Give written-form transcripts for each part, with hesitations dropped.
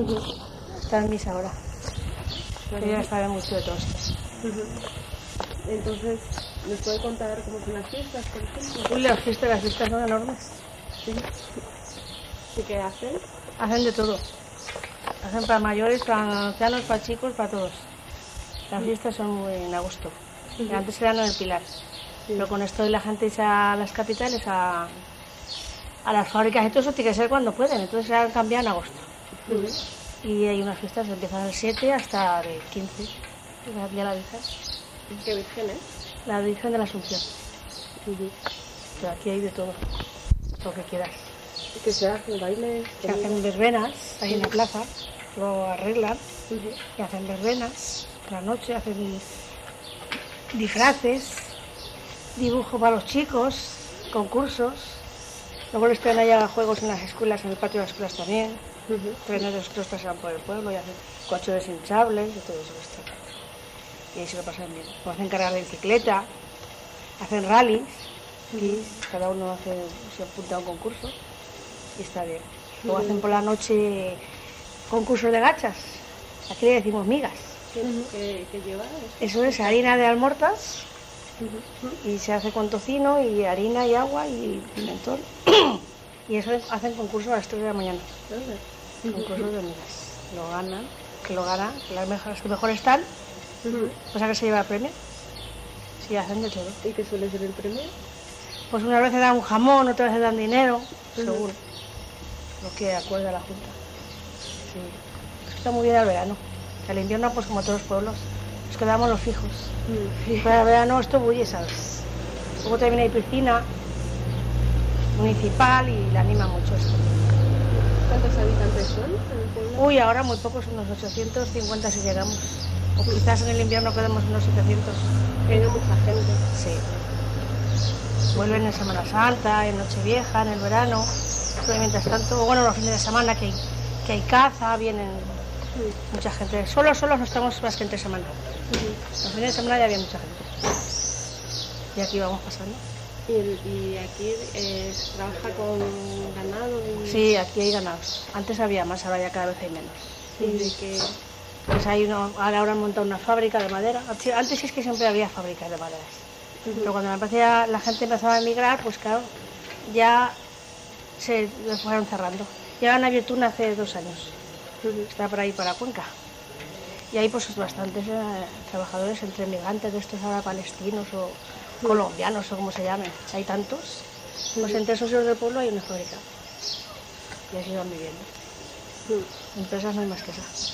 Está en misa ahora. Ella sabe mucho de todo esto. Entonces, ¿nos puede contar cómo son las fiestas, por ejemplo? Uy, las fiestas son enormes. Sí. ¿Y qué hacen? Hacen de todo. Hacen para mayores, para ancianos, para chicos, para todos. Las fiestas son muy en agosto. Antes eran en el Pilar. Pero con esto la gente irse a las capitales, a las fábricas y todo eso tiene que ser cuando pueden. Entonces se han cambiado en agosto. Y hay unas fiestas que empiezan el 7 hasta el 15. De la Virgen. ¿Qué Virgen es? La Virgen de la Asunción. Pero aquí hay de todo. Lo que quieras. ¿Qué se hace? ¿Bailes? Se hacen verbenas ahí en la plaza. Lo arreglan. Y hacen verbenas. Por la noche hacen disfraces. Dibujo para los chicos. Concursos. Luego les traen allá juegos en las escuelas, en el patio de las escuelas también. Trenes de los pasean por el pueblo y hacen coches deshinchables y todo eso. Y ahí se lo pasan bien. O hacen cargar de bicicleta, hacen rallies, y cada uno se apunta a un concurso y está bien. Luego hacen por la noche concursos de gachas. Aquí le decimos migas. ¿Qué lleva? Eso es harina de almortas y se hace con tocino y harina y agua y pimentón. Y eso hacen concursos a las 3 de la mañana. Concursos de migas. Lo ganan, que las que mejor están, pues a que se lleva el premio. Sí, hacen de todo. ¿Y qué suele ser el premio? Pues una vez dan un jamón, otra vez dan dinero, seguro. Lo que acuerda la Junta. Sí. Está muy bien el verano. El invierno, pues como todos los pueblos, nos quedamos los fijos. Pero el verano esto bulle, ¿sabes? Luego también hay piscina municipal y la anima mucho esto. ¿Cuántos habitantes son en el pueblo? Uy, ahora muy pocos, unos 850 si llegamos. O quizás en el invierno quedemos unos 700. Viene mucha gente. Sí. Vuelven en Semana Santa, en Nochevieja, en el verano. Pero mientras tanto, bueno, los fines de semana que hay caza, vienen mucha gente. Solos no estamos más que entre semana. Los fines de semana ya había mucha gente. Y aquí vamos pasando. ¿Y aquí trabaja con ganado? Sí, aquí hay ganados. Antes había más, ahora ya cada vez hay menos. ¿Y de qué? Pues ahora han montado una fábrica de madera. Antes es que siempre había fábricas de maderas. Pero cuando la gente empezaba a emigrar, pues claro, ya se lo fueron cerrando. Ya han abierto una hace 2 años. Está por ahí, para Cuenca. Y hay pues bastantes trabajadores entre migrantes de estos ahora palestinos o colombianos o como se llamen. Hay tantos. Pues entre esos del pueblo hay una fábrica. Y así van viviendo. Empresas no hay más que esas.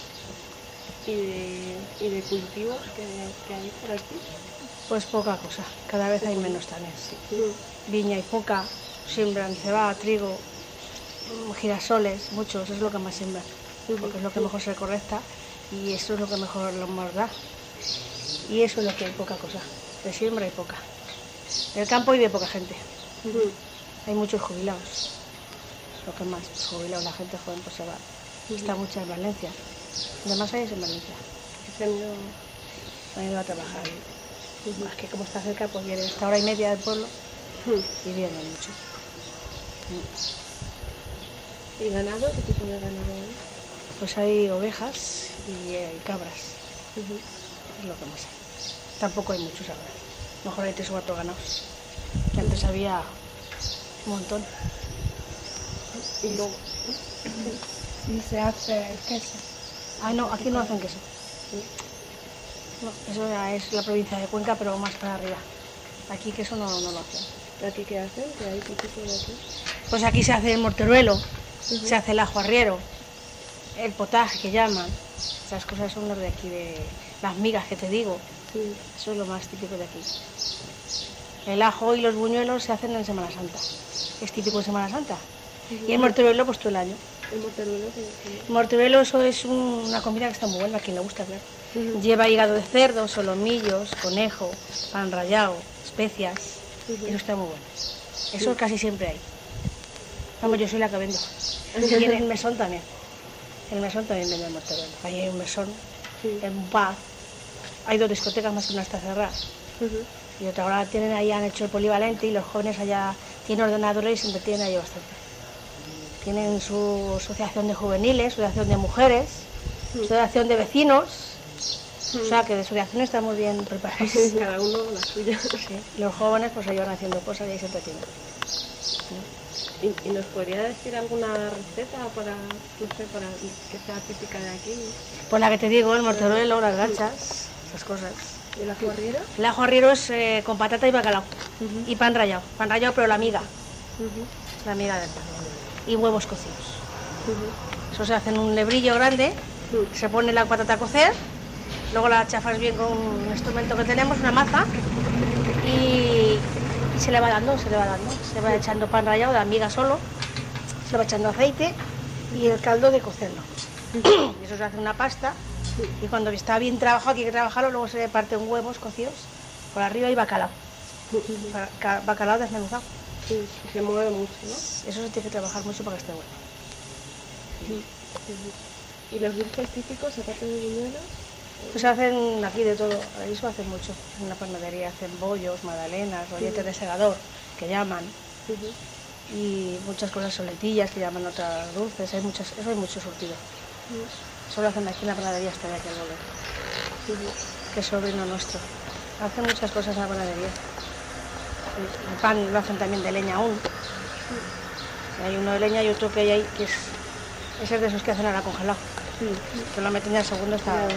¿Y de cultivos que hay por aquí? Pues poca cosa, cada vez hay menos también, sí. Viña y poca, siembran cebada, trigo, girasoles, muchos, es lo que más siembran, porque es lo que mejor se recolecta y eso es lo que mejor lo más da. Y eso es lo que hay, poca cosa, de siembra hay poca. Del campo hay de poca gente, hay muchos jubilados, lo que más, jubilados, la gente joven pues se va, está mucha en Valencia, además hay en Valencia, que se han ido a trabajar. Más que como está cerca, pues vienen esta hora y media del pueblo y vienen mucho. ¿Y ganado? ¿Qué tipo de ganado hay? Pues hay ovejas y cabras. Es lo que más hay. Tampoco hay muchos ahora. A lo mejor hay 3 o 4 ganados. Que antes había un montón. Y luego. Y se hace queso. Ah, no, aquí no hacen queso. No, eso ya es la provincia de Cuenca, pero más para arriba. Aquí queso no lo hacen. ¿Aquí qué hacen? ¿Qué hay? ¿Qué tipo de aquí? Pues aquí se hace el morteruelo, se hace el ajo arriero, el potaje que llaman. Esas cosas son los de aquí, de las migas que te digo. Eso es lo más típico de aquí. El ajo y los buñuelos se hacen en Semana Santa. Es típico de Semana Santa. Y el morteruelo pues todo el año. ¿El morteruelo qué es? El morteruelo eso es una comida que está muy buena, a quien le gusta, claro. Lleva hígado de cerdo, solomillos, conejo, pan rallado, especias. Eso está muy bueno. Eso casi siempre hay. Vamos, yo soy la que vendo. Y en el mesón también. En el mesón también venden morteruelo. Ahí hay un mesón, en paz. Hay 2 discotecas más que una está cerrada. Y otra ahora han hecho el polivalente y los jóvenes allá tienen ordenadores y se entretienen ahí bastante. Tienen su asociación de juveniles, su asociación de mujeres, su asociación de vecinos. O sea que de asociación están muy bien preparados. Cada uno la suya. Sí. Los jóvenes pues se van haciendo cosas y ahí se entretienen. ¿Y nos podría decir alguna receta para, no sé, para que sea típica de aquí? Pues la que te digo, el morteruelo, las gachas, esas cosas. ¿Y el ajo arriero? El ajo arriero es con patata y bacalao. Y pan rallado pero la miga. La miga del pan. Y huevos cocidos. Eso se hace en un lebrillo grande, se pone la patata a cocer, luego la chafas bien con un instrumento que tenemos, una maza, y se le va dando, se va echando pan rallado, la miga solo, se le va echando aceite y el caldo de cocerlo. Y eso se hace una pasta, y cuando está bien trabajado, hay que trabajarlo, luego se le parten huevos cocidos por arriba y bacalao. Bacalao desmenuzado. Sí, se mueve mucho, ¿no? Eso se tiene que trabajar mucho para que esté bueno. ¿Y los dulces típicos, aparte de buñuelos? Pues se hacen aquí de todo, ahí se hacen mucho. En la panadería hacen bollos, magdalenas, rolletes de segador, que llaman. Y muchas cosas, soletillas, que llaman otras dulces, hay muchas, eso hay mucho surtido. Solo hacen aquí en la panadería hasta de aquí el bolo, que es sobrino nuestro. Hacen muchas cosas en la panadería. El pan lo hacen también de leña aún. Hay uno de leña y otro que hay ahí, que es de esos que hacen ahora congelado. Que lo meten ya al segundo está...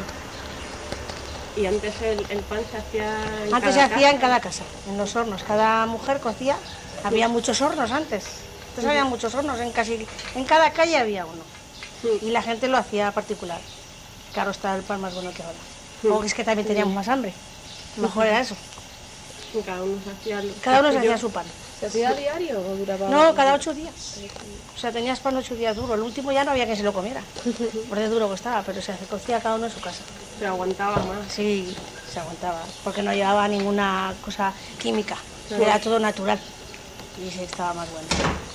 Y antes el pan se hacía en Antes se cada hacía casa. en cada casa, en los hornos. Cada mujer cocía. Había muchos hornos antes. Antes había muchos hornos, en cada calle había uno. Y la gente lo hacía particular. Claro, está el pan más bueno que ahora. O es que también teníamos más hambre. Mejor era eso. Y cada uno se hacía... Cada uno se hacía su pan. ¿Se hacía a diario o duraba...? No, cada 8 días. O sea, tenías pan 8 días duro. El último ya no había quien se lo comiera. Por de duro que estaba, pero se cocía cada uno en su casa. Se aguantaba más. Sí, se aguantaba. Porque no llevaba ninguna cosa química. Era todo natural. Y se estaba más bueno.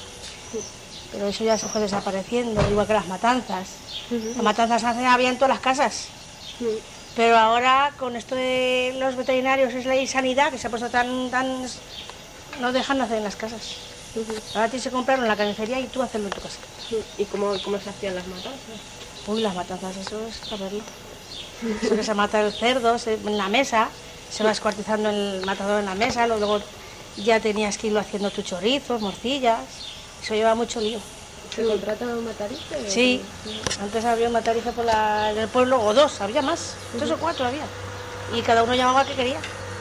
Pero eso ya se fue desapareciendo, igual que las matanzas. Las matanzas antes había en todas las casas. Pero ahora, con esto de los veterinarios, es ley sanidad, que se ha puesto tan... no dejan de hacer en las casas. Ahora tienes que comprarlo en la carnicería y tú hacerlo en tu casa. ¿Y cómo se hacían las matanzas? Uy, las matanzas, eso es para verlo. Eso que se mata el cerdo en la mesa, se va descuartizando el matador en la mesa, luego ya tenías que irlo haciendo tus chorizos, morcillas. Eso lleva mucho lío. ¿Se contrata un matarife? Sí, antes había un matarife en el pueblo, o dos, había más, 3 o 4 había. Y cada uno llamaba al que quería.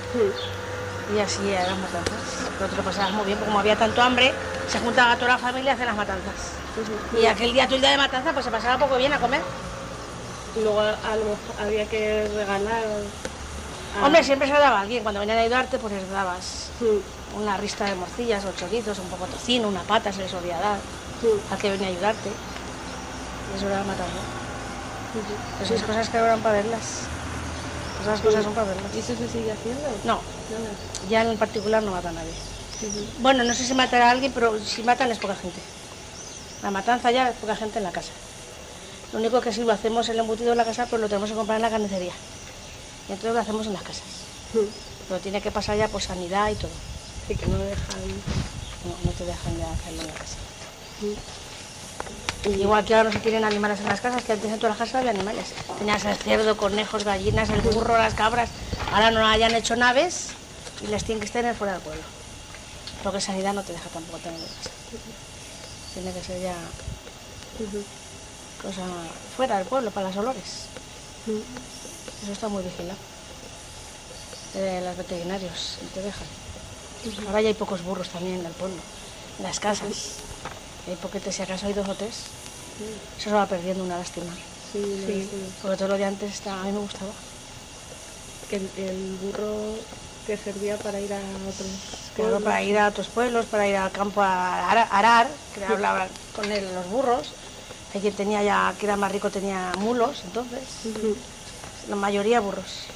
Y así eran matanzas. Pero te lo pasabas muy bien, porque como había tanto hambre, se juntaba toda la familia a hacer las matanzas. Y aquel día, todo el día de matanza, pues se pasaba poco bien a comer. Y luego a lo mejor había que regalar... Hombre, siempre se lo daba a alguien. Cuando venían a ayudarte, pues les dabas una rista de morcillas o chorizos, un poco de tocino, una pata, se les solía dar al que venía a ayudarte. Y eso era matarlo. Esas cosas que eran para verlas. Esas cosas son para verlas. ¿Y eso se sigue haciendo? No, ya en particular no mata a nadie. Bueno, no sé si matará a alguien, pero si matan es poca gente. La matanza ya es poca gente en la casa. Lo único que sí lo hacemos el embutido en la casa, pues lo tenemos que comprar en la carnicería. Y entonces lo hacemos en las casas. Pero tiene que pasar ya por sanidad y todo. Sí, que no dejan... No te dejan ya hacerlo en la casa. Igual que ahora no se tienen animales en las casas, que antes en todas las casas había animales. Tenías el cerdo, conejos, gallinas, el burro, las cabras. Ahora no hayan hecho naves y les tienen que tener fuera del pueblo. Porque sanidad no te deja tampoco tener en casa. Tiene que ser ya cosa fuera del pueblo, para las olores. Eso está muy vigilado. Los veterinarios te dejan. Ahora ya hay pocos burros también en el pueblo, en las casas. Hay poquetes, si acaso hay 2 o 3. Eso se va perdiendo, una lástima. Sí. Porque todo lo de antes a mí me gustaba. Que el burro que servía para ir a otros Claro, pueblos. para ir a otros pueblos, para ir al campo a arar, que hablaban con él los burros. Hay quien tenía ya, que era más rico, tenía mulos, entonces. La mayoría burros.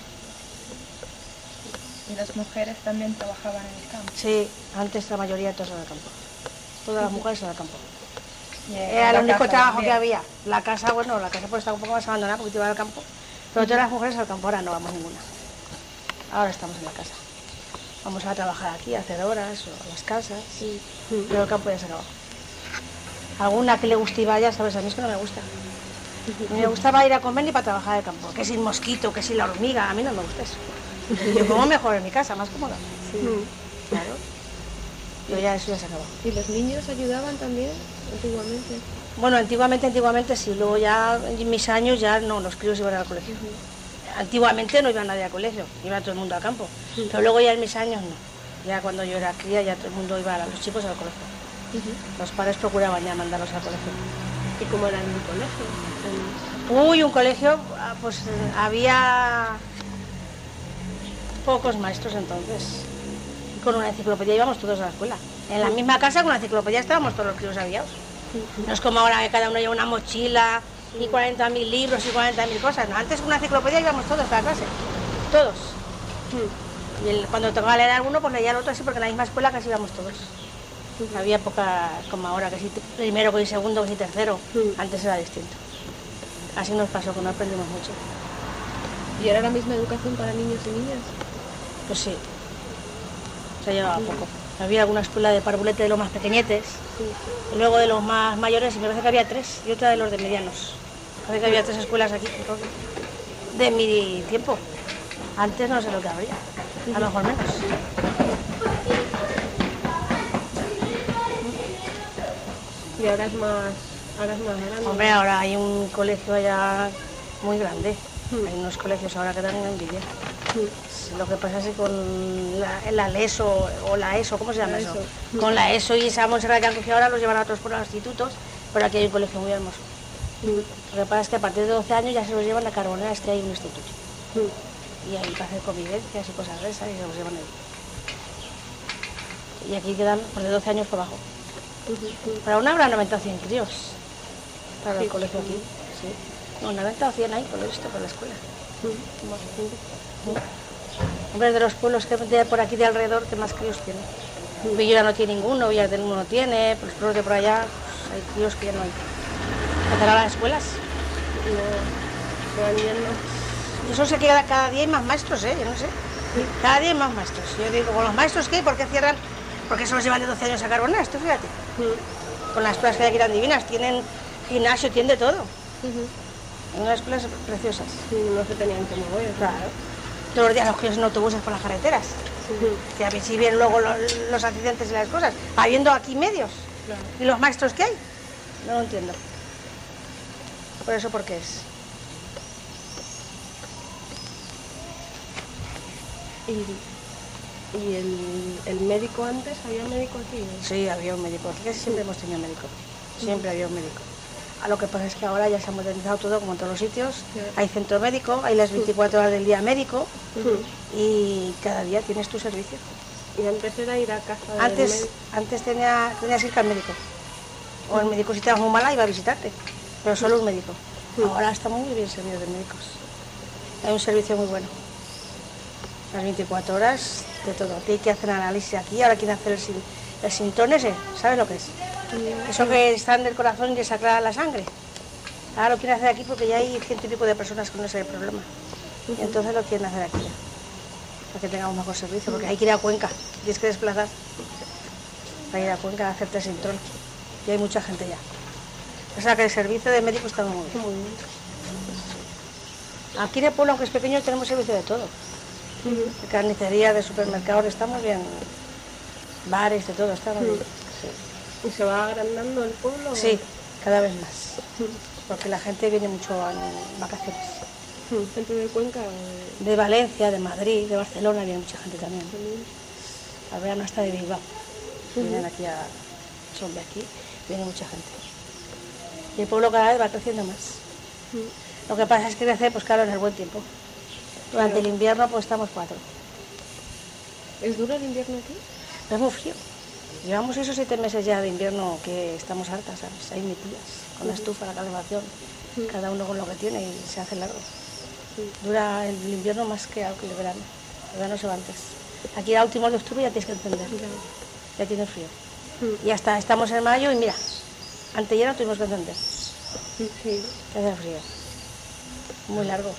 Y las mujeres también trabajaban en el campo. Sí, antes la mayoría todas en el campo. Todas las mujeres en el campo. Y Era en la el único casa trabajo también. que había. La casa, bueno, la casa pues estaba un poco más abandonada porque iba al campo. Pero todas las mujeres al campo, ahora no vamos ninguna. Ahora estamos en la casa. Vamos a trabajar aquí, a hacer horas o a las casas. Pero el campo ya se acabó. Alguna que le guste y vaya, ¿sabes? A mí es que no me gusta. Me gustaba ir a comer ni para trabajar de campo. Que si el mosquito, que si la hormiga, a mí no me gusta eso. Yo como mejor en mi casa, más cómoda. Sí. Claro. Pero ya eso ya se acabó. ¿Y los niños ayudaban también antiguamente? Bueno, antiguamente sí, luego ya en mis años ya no, los críos iban al colegio. Antiguamente no iba nadie al colegio, iba todo el mundo al campo. Pero luego ya en mis años no. Ya cuando yo era cría ya todo el mundo iba, los chicos al colegio. Los padres procuraban ya mandarlos al colegio. ¿Y cómo era en el colegio? Uy, un colegio, pues había pocos maestros entonces. Y con una enciclopedia íbamos todos a la escuela. En la misma casa con la enciclopedia estábamos todos los críos aviados. No es como ahora que cada uno lleva una mochila y 40.000 libros y 40.000 cosas. No, antes con una enciclopedia íbamos todos a la clase. Todos. Y cuando tocaba leer alguno, pues leía el otro así, porque en la misma escuela casi íbamos todos. Había poca, como ahora, que si primero, que si segundo, que si tercero. Antes era distinto. Así nos pasó, que no aprendimos mucho. ¿Y era la misma educación para niños y niñas? Pues sí, se llevaba poco. Había alguna escuela de parvulete de los más pequeñetes, y luego de los más mayores, y me parece que había 3, y otra de los de medianos. Parece que había 3 escuelas aquí, entonces, de mi tiempo. Antes no sé lo que habría, a lo mejor menos. Y ahora es más grande. Hombre, ahora hay un colegio allá muy grande. Hay unos colegios ahora que dan una envidia. Lo que pasa es que con la ESO o la ESO, ¿cómo se llama eso? Con la ESO y esa Montserrat que han cogido ahora los llevan a otros por los institutos, pero aquí hay un colegio muy hermoso. Lo que pasa es que a partir de 12 años ya se los llevan a Carbonera, es que hay un instituto. Y ahí para hacer convivencias y cosas de esas y se los llevan ahí. Y aquí quedan pues, de 12 años por abajo. Para una habrá 90 o 100 críos para el colegio aquí. Sí. No, 90 o 100 hay, por lo visto, por la escuela. Hombre, de los pueblos que de por aquí de alrededor, ¿qué más críos tienen? Villora no tiene ninguno, Villar del Mundo no tiene, pues los pueblos de por allá pues, hay críos que ya no hay. ¿Empezarán las escuelas? No, van yendo. Y eso se queda cada día hay más maestros, yo no sé. Cada día hay más maestros. Yo digo, ¿con los maestros qué? ¿Por qué cierran? Porque se los llevan de 12 años a Carbonera, esto fíjate. Con las escuelas que hay aquí tan divinas, tienen gimnasio, tienen de todo. En unas escuelas preciosas. Sí, no se tenían que mover. Claro. Todos los días los críos en autobuses por las carreteras. Que a ver si vienen luego los accidentes y las cosas. Habiendo aquí medios. Claro. ¿Y los maestros qué hay? No lo entiendo. Por eso, ¿por qué es? ¿Y el médico antes? ¿Había médico aquí? Sí, había un médico. Aquí casi siempre hemos tenido médico. Siempre había un médico. A lo que pasa es que ahora ya se ha modernizado todo, como en todos los sitios. Hay centro médico, hay las 24 horas del día médico y cada día tienes tu servicio. Y antes era ir a casa del médico. Antes tenías que ir al médico. O el médico, si estabas muy mala, iba a visitarte. Pero solo un médico. Ahora está muy bien servido de médicos. Hay un servicio muy bueno. Las 24 horas de todo. Hay que hacer análisis aquí, ahora quieren hacer el sintón ese, ¿sabes lo que es? Eso que están del corazón y le saca la sangre. Ahora lo quieren hacer aquí porque ya hay 100 y pico de personas con ese problema. Y entonces lo quieren hacer aquí ya. Para que tengamos mejor servicio, porque hay que ir a Cuenca, tienes que desplazar. Para ir a Cuenca a hacerte el sintón. Y hay mucha gente ya. O sea que el servicio de médico está muy bien. Aquí en el pueblo, aunque es pequeño, tenemos servicio de todo. De carnicería, de supermercados, está muy bien. Bares, de todo, está muy bien. Sí. ¿Y se va agrandando el pueblo? Sí, cada vez más. Porque la gente viene mucho en vacaciones. ¿Gente de Cuenca? De Valencia, de Madrid, de Barcelona, viene mucha gente también. Al verano hasta de Bilbao. Vienen aquí son de aquí, viene mucha gente. Y el pueblo cada vez va creciendo más. Lo que pasa es que crece, pues claro, en el buen tiempo. Durante el invierno, pues estamos 4. ¿Es duro el invierno aquí? Es muy frío. Llevamos esos 7 meses ya de invierno que estamos hartas, ¿sabes? Hay metidas con la estufa, la calefacción, cada uno con lo que tiene y se hace largo. Dura el invierno más que el verano. El verano se va antes. Aquí a últimos de octubre ya tienes que encender. Ya tiene frío. Y hasta estamos en mayo y mira, antes ya no tuvimos que encender. Sí. Ya hace frío. Muy largo.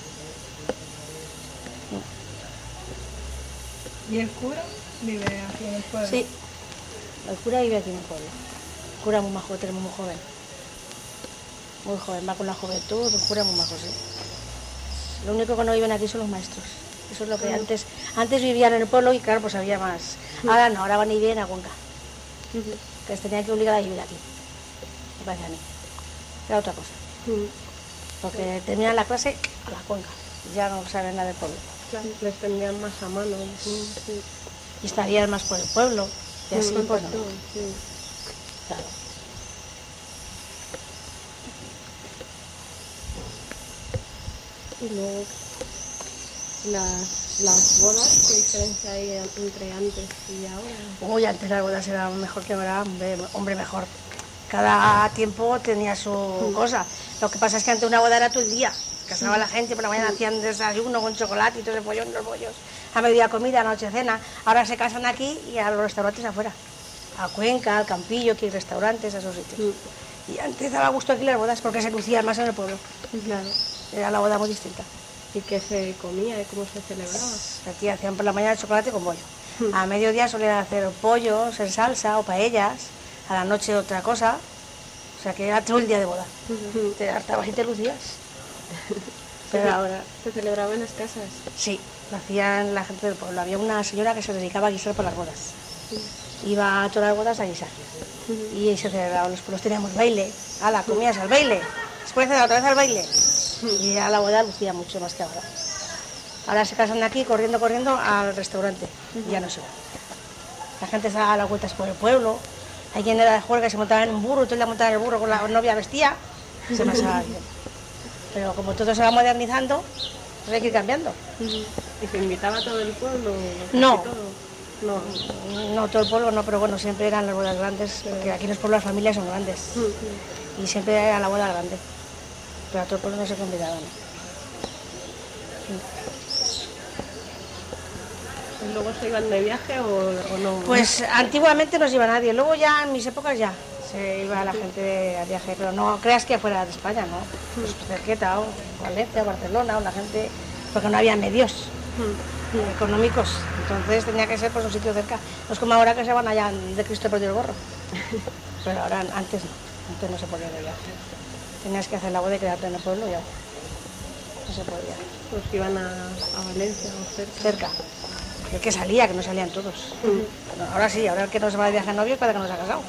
¿Y el cura vive aquí en el pueblo? Sí, el cura vive aquí en el pueblo. cura muy majo, tenemos muy joven. Muy joven, va con la juventud, un cura muy majo, sí. Lo único que no viven aquí son los maestros. Eso es lo que antes vivían en el pueblo y claro, pues había más. Ahora no, ahora van y vienen a Cuenca. Que les tenían que obligar a vivir aquí, me parece a mí. Era otra cosa. Porque terminan la clase a la Cuenca, ya no saben nada del pueblo. Claro, les tendrían más a mano. Y estarían más por el pueblo, y así pues no. Claro. Y luego las bodas, ¿qué diferencia hay entre antes y ahora? Uy, antes las bodas eran mejor que ahora, hombre, mejor. Cada tiempo tenía su cosa. Lo que pasa es que antes una boda era todo el día. Casaba la gente, por la mañana hacían desayuno con chocolate y todo ese pollón, los bollos. A mediodía comida, a noche cena. Ahora se casan aquí y a los restaurantes afuera. A Cuenca, al Campillo, que hay restaurantes, a esos sitios. Y antes daba gusto aquí las bodas porque se lucían más en el pueblo. Claro. Era la boda muy distinta. ¿Y qué se comía y cómo se celebraba? Aquí hacían por la mañana chocolate con bollo. A mediodía solían hacer pollos en salsa o paellas. A la noche otra cosa. O sea que era todo el día de boda. Te hartabas y te lucías. Pero ahora... ¿Se celebraba en las casas? Sí, lo hacían la gente del pueblo. Había una señora que se dedicaba a guisar por las bodas. Iba a todas las bodas a guisar. Y se celebraban los pueblos. Teníamos baile. ¡Hala, comías al baile! Después de otra vez al baile. Y a la boda lucía mucho más que ahora. Ahora se casan aquí corriendo al restaurante. Ya no se va. La gente se da las vueltas por el pueblo. Hay quien era de juerga y se montaba en un burro, entonces la montaba en el burro con la novia vestía. Se pasaba bien. Pero como todo se va modernizando, pues hay que ir cambiando. ¿Y se invitaba a todo el pueblo? No. No. No, todo el pueblo no, pero bueno, siempre eran las bodas grandes, porque aquí en los pueblos las familias son grandes. Y siempre era la boda grande. Pero a todo el pueblo no se convidaba, ¿no? ¿Y luego se iban de viaje o no? Pues antiguamente no se iba nadie, luego ya en mis épocas ya se iba la gente de viaje, pero no creas que fuera de España, ¿no? Pues cerqueta, o Valencia, o Barcelona, o la gente, porque no había medios económicos, entonces tenía que ser pues un sitio cerca. No es como ahora que se van allá de Cristo perdió el gorro, pero ahora antes no se podía de viaje. Tenías que hacer la boda y quedarte en el pueblo y ya no se podía. Pues que iban a Valencia o cerca. Cerca. El que salía, que no salían todos. Bueno, ahora sí, ahora el que no se va de viaje a novios para que no se ha casado.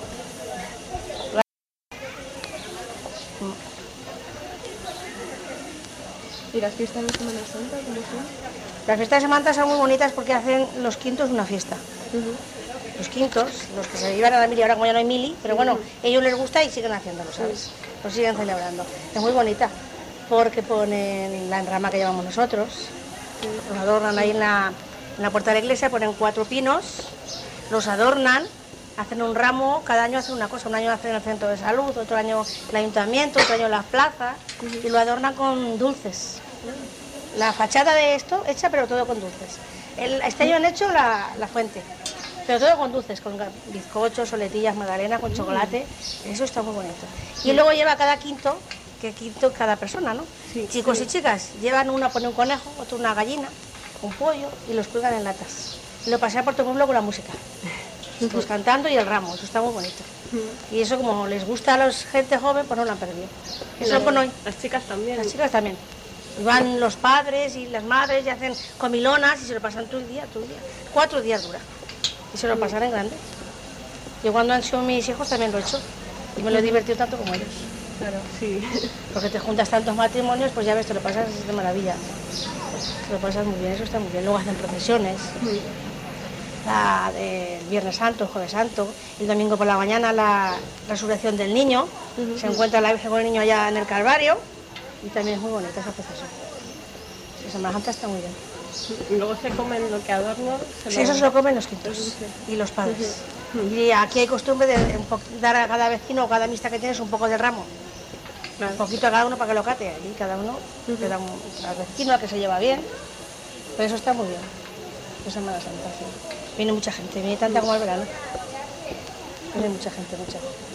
¿Y las fiestas de Semana Santa cómo son? Las fiestas de Semana son muy bonitas porque hacen los quintos una fiesta. Los quintos, los que se llevan a la mili, ahora como ya no hay mili, pero bueno, a ellos les gusta y siguen haciéndolo, ¿sabes? Lo siguen celebrando. Es muy bonita porque ponen la enrama que llevamos nosotros, los adornan ahí en la puerta de la iglesia, ponen 4 pinos, los adornan, hacen un ramo, cada año hacen una cosa, un año hacen el centro de salud, otro año el ayuntamiento, otro año las plazas, y lo adornan con dulces. La fachada de esto hecha, pero todo con dulces. Este año han hecho la fuente, pero todo con dulces, con bizcochos, soletillas, magdalena, con chocolate, eso está muy bonito. Y luego lleva cada quinto, que quinto cada persona, ¿no? Sí, Chicos sí. y chicas, llevan una pone un conejo, otro una gallina, un pollo y los cuelgan en latas. Y lo pasean por todo el pueblo con la música, pues cantando y el ramo, eso está muy bonito. Y eso como les gusta a la gente joven, pues no lo han perdido. Eso lo ponen hoy. Las chicas también. Las chicas también. Y van los padres y las madres y hacen comilonas y se lo pasan todo el día, todo el día. 4 días dura. Y se lo pasan en grande. Yo cuando han sido mis hijos también lo he hecho. Y me lo he divertido tanto como ellos. Claro, sí. Porque te juntas tantos matrimonios, pues ya ves, te lo pasas de maravilla. Te lo pasas muy bien, eso está muy bien. Luego hacen procesiones. La del Viernes Santo, el Jueves Santo, el domingo por la mañana la resurrección del niño. Se encuentra la Virgen con el niño allá en el Calvario. Y también es muy bonita esa procesión. La Semana Santa está muy bien. Y luego se comen lo que adornan. Sí, eso se lo comen los quintos y los padres. Y aquí hay costumbre de dar a cada vecino o cada amistad que tienes un poco de ramo. Claro. Un poquito a cada uno para que lo cate. Y cada uno le da al vecino, al que se lleva bien. Pero eso está muy bien. Es Semana Santa, sí. Viene mucha gente, viene tanta como el verano. Viene mucha gente, mucha.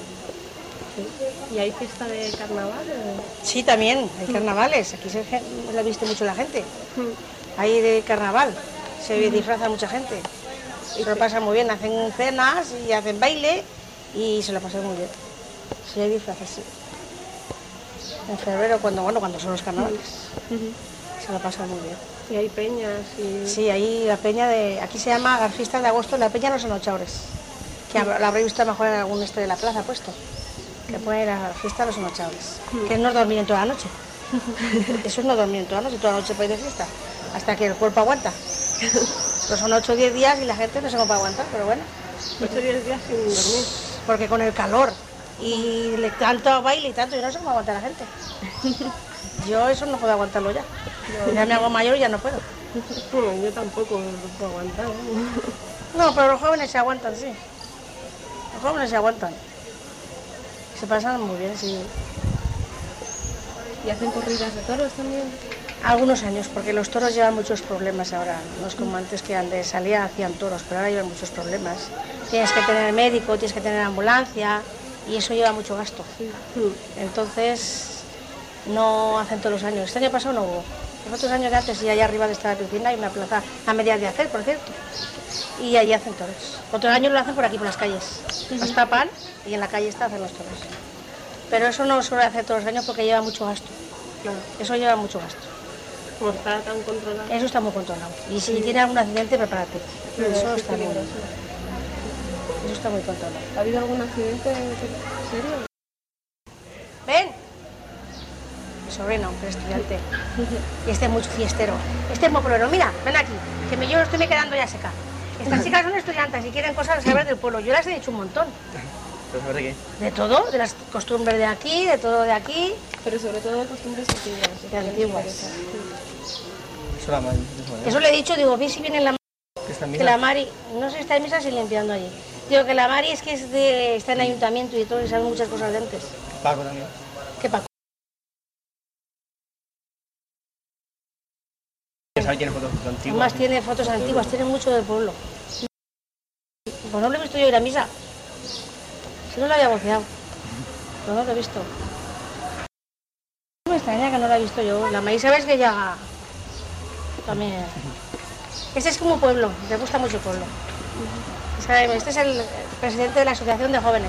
¿Y hay fiesta de carnaval? Sí, también, hay carnavales. Aquí la viste mucho la gente. Hay de carnaval, se disfraza mucha gente. Y se lo pasan muy bien, hacen cenas y hacen baile y se lo pasan muy bien. Sí, hay disfraces, sí. En febrero, cuando son los carnavales. Se lo pasa muy bien. Y hay peñas y... Sí, ahí la peña de... Aquí se llama las fiestas de agosto, la peña de los Enochaures. Que la habréis visto mejor en algún de la plaza puesto. Que pone la fiesta de los Enochaures. Que es no dormir en toda la noche. Eso es no dormir en toda la noche para ir de fiesta. Hasta que el cuerpo aguanta. Pero son 8 o 10 días y la gente no se va a aguantar, pero bueno. 8 o 10 días sin dormir. Porque con el calor y tanto baile y tanto, yo no sé cómo aguanta la gente. Yo eso no puedo aguantarlo ya. Ya me hago mayor y ya no puedo. Bueno, yo tampoco lo puedo aguantar. No, pero los jóvenes se aguantan, sí. Los jóvenes se aguantan. Se pasan muy bien, sí. ¿Y hacen corridas de toros también? Algunos años, porque los toros llevan muchos problemas ahora. No es como antes que antes salía, hacían toros, pero ahora llevan muchos problemas. Tienes que tener médico, tienes que tener ambulancia y eso lleva mucho gasto. Entonces, no hacen todos los años. Este año pasado no hubo. Los otros años de antes, y allá arriba de esta piscina hay una plaza a medias de hacer, por cierto. Y allí hacen toros. Otros años lo hacen por aquí, por las calles. Los tapan y en la calle hacen los toros. Pero eso no suele hacer todos los años porque lleva mucho gasto. Claro. Eso lleva mucho gasto. Como está tan controlado. Eso está muy controlado. Y si tienes algún accidente, prepárate. Eso está muy, eso está muy controlado. ¿Ha habido algún accidente serio? ¡Ven! Mi sobrino, que es estudiante. Y este es muy fiestero. Este es muy problema. Mira, ven aquí, que yo estoy me quedando ya seca. Estas chicas son estudiantes y quieren cosas saber del pueblo. Yo las he dicho un montón. ¿Saber de qué? De todo, de las costumbres de aquí, de todo de aquí. Pero sobre todo de costumbres antiguas. De antiguas. Eso la madre. Eso le he dicho, digo, vi si viene la ¿Que está en que misa? la Mari, no sé, está en misa y limpiando allí. Digo que la Mari es que está en ayuntamiento y todo y sabe muchas cosas de antes. Paco también. ¿Qué Paco? ¿Sabes tiene fotos antiguas? Además tiene fotos antiguas, tiene mucho del pueblo. Pues no lo he visto yo ir a misa. Si no lo había voceado. Pero no lo he visto. No me extraña que no lo he visto yo. La Mari, ¿sabes que ya también? Este es como pueblo, le gusta mucho el pueblo. Este es el presidente de la Asociación de Jóvenes.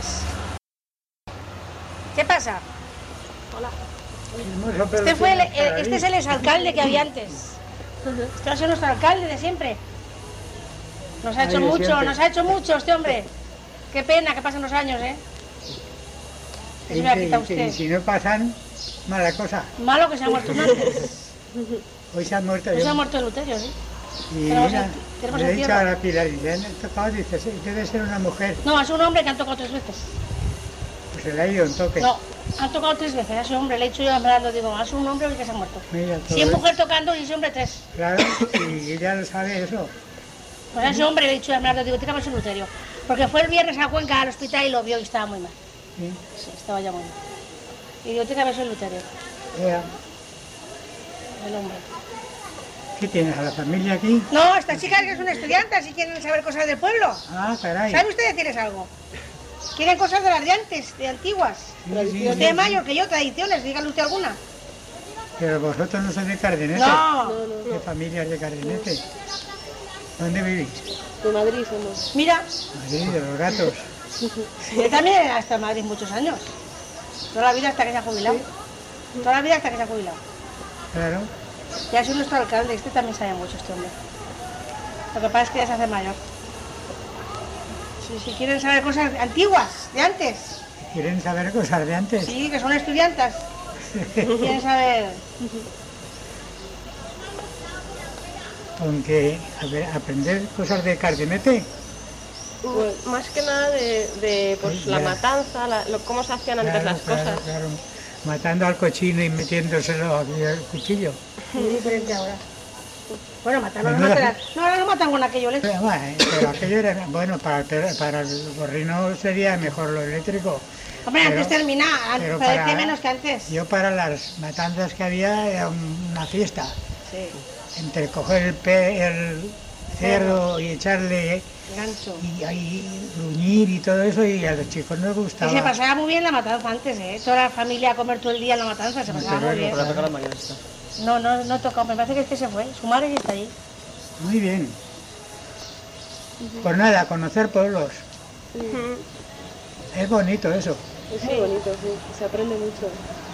¿Qué pasa? Hola. Este es el exalcalde que había antes. Este va a ser nuestro alcalde de siempre. Nos ha hecho mucho este hombre. Qué pena que pasen los años, ¿eh? ¿Qué se me ha quitado usted? Y si no pasan, mala cosa. Malo que se ha muerto un antes. Hoy se ha muerto Hoy yo. se ha muerto Eleuterio, ¿sí? Y Tenemos mira, tenemos le he el dicho cierre. a la Pilar, y le han tocado, dice, sí, debe ser una mujer. No, es un hombre que han tocado 3 veces. Pues se le ha ido un toque. No, han tocado 3 veces a ese hombre. Le he dicho yo a Fernando, digo, es un hombre que se ha muerto. Mira, todo Si es eso. mujer tocando y ese hombre 3. Claro, y ella lo sabe eso. Pues a ese hombre le he dicho a Fernando, digo, tírame su Eleuterio. Porque fue el viernes a Cuenca al hospital y lo vio y estaba muy mal. ¿Sí? Sí, estaba ya muy mal. Y digo, tírame su Eleuterio. Ea, El hombre. ¿qué tienes? ¿A la familia aquí? No, estas chicas que son estudiantes y quieren saber cosas del pueblo. Ah, caray. ¿Sabe usted decirles algo? Quieren cosas de las de antes, de antiguas. Sí, sí, Usted sí, es mayor que yo, tradiciones, dígale usted alguna. Pero vosotros no sois de Cardenete. No. ¿Qué familias de Cardenete? ¿Dónde vivís? De Madrid somos. Mira, Madrid, de los gatos. él también ha estado en Madrid muchos años. Toda la vida hasta que se ha jubilado. Toda la vida hasta que se ha jubilado. Claro. Ya es nuestro alcalde, este también sabe mucho este hombre. Lo que pasa es que ya se hace mayor. Si quieren saber cosas antiguas, de antes. ¿Quieren saber cosas de antes? Sí, que son estudiantas. Quieren saber. Aunque, a ver, aprender cosas de Cardenete. Pues, más que nada de pues, Sí, la ya. matanza, cómo se hacían antes las cosas. Claro. Matando al cochino y metiéndoselo aquí al cuchillo. Muy diferente ahora. Bueno, matarlo no Pues nada. matan. No, ahora no matan con aquello eléctrico. Pero, bueno, pero aquello era, bueno, para el gorrino sería mejor lo eléctrico. Hombre, Pero- antes termina, pero parece para- menos que antes. Yo para las matanzas que había era una fiesta. Sí, Entre coger el cerdo y echarle gancho. y ahí gruñir y todo eso, y a los chicos no les Y gustaba. se pasaba muy bien la matanza antes, ¿eh? Toda la familia a comer todo el día en la matanza, se pasaba muy bien. Por la tocar las mayores está. No he tocado, me parece que este se fue. Su madre sí está allí. Muy bien. Pues nada, conocer pueblos. Es bonito eso. Es muy bonito, sí. Se aprende mucho.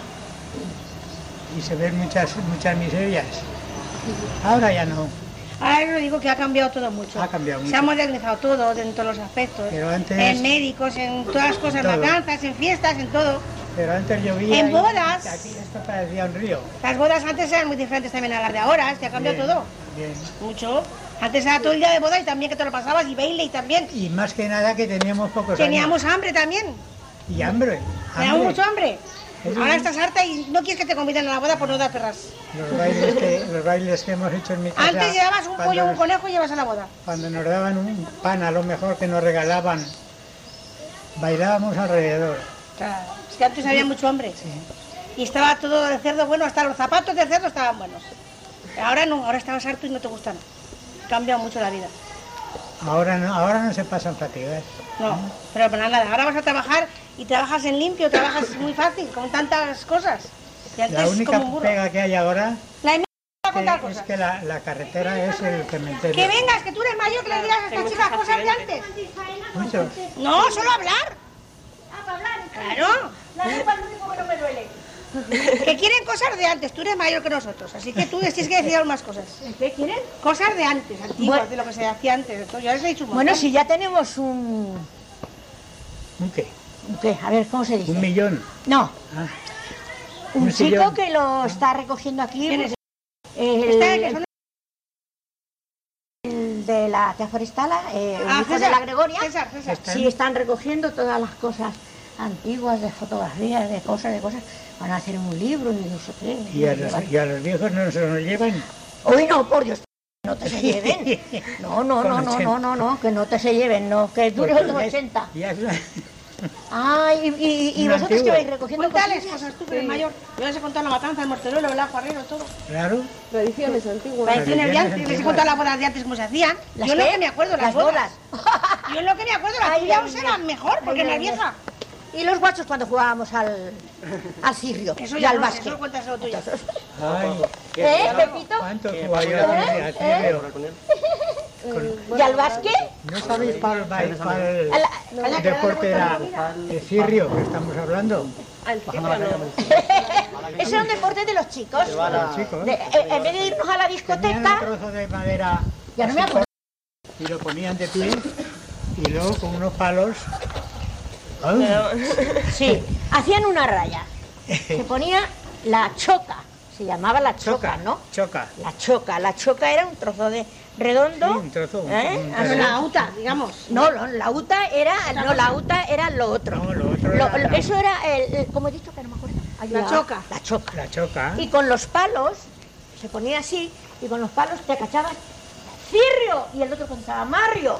Y se ven muchas miserias. Ahora ya no. Ahora yo digo que ha cambiado todo mucho. Ha cambiado mucho. Se ha modernizado todo en todos los aspectos. Pero antes- En médicos, en todas las cosas, en Todo. matanzas, en fiestas, en todo. Pero antes llovía. En y bodas. Aquí esto parecía un río. Las bodas antes eran muy diferentes también a las de ahora, se ha cambiado Bien, todo. bien. Mucho. Antes era todo el día de boda y también que te lo pasabas y baile y también. Y más que nada que teníamos pocos Teníamos hambre también. años. Y hambre. Teníamos mucho hambre. Eso Ahora sí. estás harta y no quieres que te conviden a la boda por no dar perras. Los bailes que hemos hecho en mi casa. Antes llevabas un cuando pollo o un nos- conejo y llevas a la boda. Cuando nos daban un pan, a lo mejor que nos regalaban, bailábamos alrededor. Claro. Es que antes había mucho hambre. Y estaba todo el cerdo bueno, hasta los zapatos del cerdo estaban buenos. Ahora no, ahora estabas harto y no te gustan. Ha cambiado mucho la vida. Ahora no se pasan fatigas. No, pero para nada. Ahora vas a trabajar y trabajas en limpio, trabajas muy fácil, con tantas cosas. Y antes La única como un burro. pega que hay ahora La enmienda va a contar es cosas. que la carretera es el cementerio. Que vengas, que tú eres mayor, que le digas a estas chicas cosas de antes. Mucho. No, solo hablar. Claro. La lengua es lo único que no me duele. Que quieren cosas de antes, tú eres mayor que nosotros, así que tú les tienes que decir más cosas. ¿Qué quieren? Cosas de antes, antiguas, Bueno. de lo que se hacía antes. Entonces, ya les he dicho un Bueno, montón. si ya tenemos un... ¿Un qué? ¿Qué? A ver, ¿cómo se dice? 1 millón. No, Ah, un un chico sillón. que lo está recogiendo aquí. ¿Quién es? El, Está el que son- el de la Tea Forestala, el Ah, hijo de César, la Gregoria. César. Sí, están recogiendo todas las cosas antiguas, de fotografías, de cosas. Van a hacer un libro y no sé qué. Y a los viejos no se nos llevan. Uy, no, por Dios, no te se lleven. No, que no te se lleven, no, que dure Porque otros ya es- 80. ya es- Ay, y Una vosotros que antigua. vais recogiendo Cuéntales cosillas. cosas tú, que eres mayor. Yo les he contado la matanza, el mortero, el ajo arriero, todo. Claro. Tradiciones antiguas. Tradiciones de Tradiciones antes, les he antiguas. contado las bodas de antes cómo se hacían. ¿Las Yo en lo qué? que me acuerdo, las bodas. Yo en lo que me acuerdo, las Ay, tuyas Dios mío. eran mejor, porque Ay, en la Dios mío. vieja. Y los guachos cuando jugábamos al cirrio Eso y ya al no sé, básquet. eso cuéntaselo tuyo. Ay, Pepito? ¿cuánto jugaba yo al tibio? ¿Y al básquet? ¿No sabéis cuál A la- deporte era el cirrio que estamos hablando? Al circo no. Ese era un deporte de los chicos. Los chicos En vez de irnos a la tenían un discoteca, trozo de madera ya no me acuerdo. y lo ponían de pie y luego con unos palos. Sí, hacían una raya. Se ponía la choca, se llamaba la choca, ¿no? Choca. La choca era un trozo de redondo. Sí, un trozo, un- ¿eh? un- La auta, digamos. No, la uta era lo otro. No, lo otro era eso era como he dicho que no me acuerdo. La choca. La choca. la choca. Y con los palos, se ponía así, y con los palos te cachabas cirrio, y el otro contaba Mario.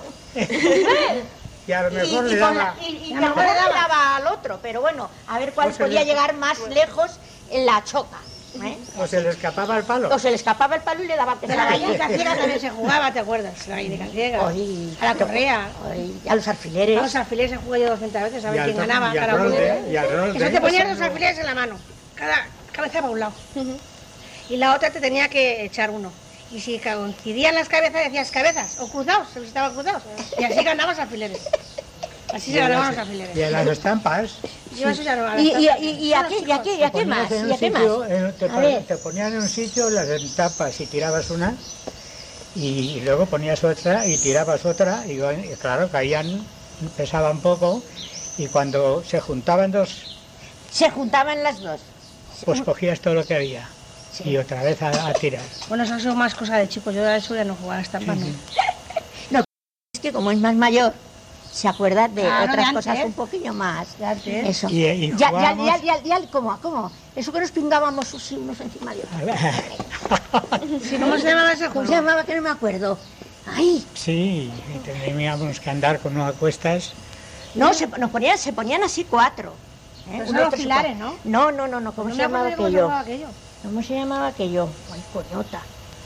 Y a lo mejor le con daba. y a lo mejor le daba al otro, pero bueno, a ver cuál O se podía le- llegar más lejos en la choca. ¿eh? O se le escapaba el palo. O se le escapaba el palo y le daba que De la gallinica ciega también se jugaba, ¿te acuerdas? La gallinica ciega. Ay, A la correa. Y a los alfileres. A los alfileres se jugó yo 200 veces a Y ver al quién to- ganaba y al cada uno. rolde, y al rolde. Eso te ponías dos alfileres en la mano, cada cabeza para un lado. Y la otra te tenía que echar uno. Y si coincidían las cabezas, decías cabezas, o cruzados, se los estaban cruzados. Y así ganabas alfileres. Así se ganaban los alfileres. Y en las estampas. Yo eso ya no a ¿Y las a qué te más? ponías en ¿Y un a qué más? sitio, A ver. te ponían en un sitio las estampas y tirabas una. Y luego ponías otra y tirabas otra. Y claro, caían, pesaban poco. Y cuando se juntaban dos, Se juntaban las dos. pues cogías todo lo que había. Sí. Y otra vez a tirar. Bueno, eso ha sido más cosa de chicos. Yo de eso ya no jugaba a estampas. ¿no? No, es que como es más mayor, se acuerda de Claro, otras de cosas antes. un poquillo más. De antes. Eso. Y Ya, jugábamos- ¿cómo? Eso que nos pingábamos así unos encima de otros. Sí, ¿cómo se llamaba ese ¿Cómo juego? se llamaba? Que no me acuerdo. Ay, Sí, y teníamos que andar con unas cuestas. no, se ponían así cuatro. Pero Uno, son los tres y pilares, cuatro. ¿no? No, ¿cómo No se me acuerdo llamaba de cómo se aquello? llamaba aquello. ¿Cómo se llamaba aquello? Ay, coñota.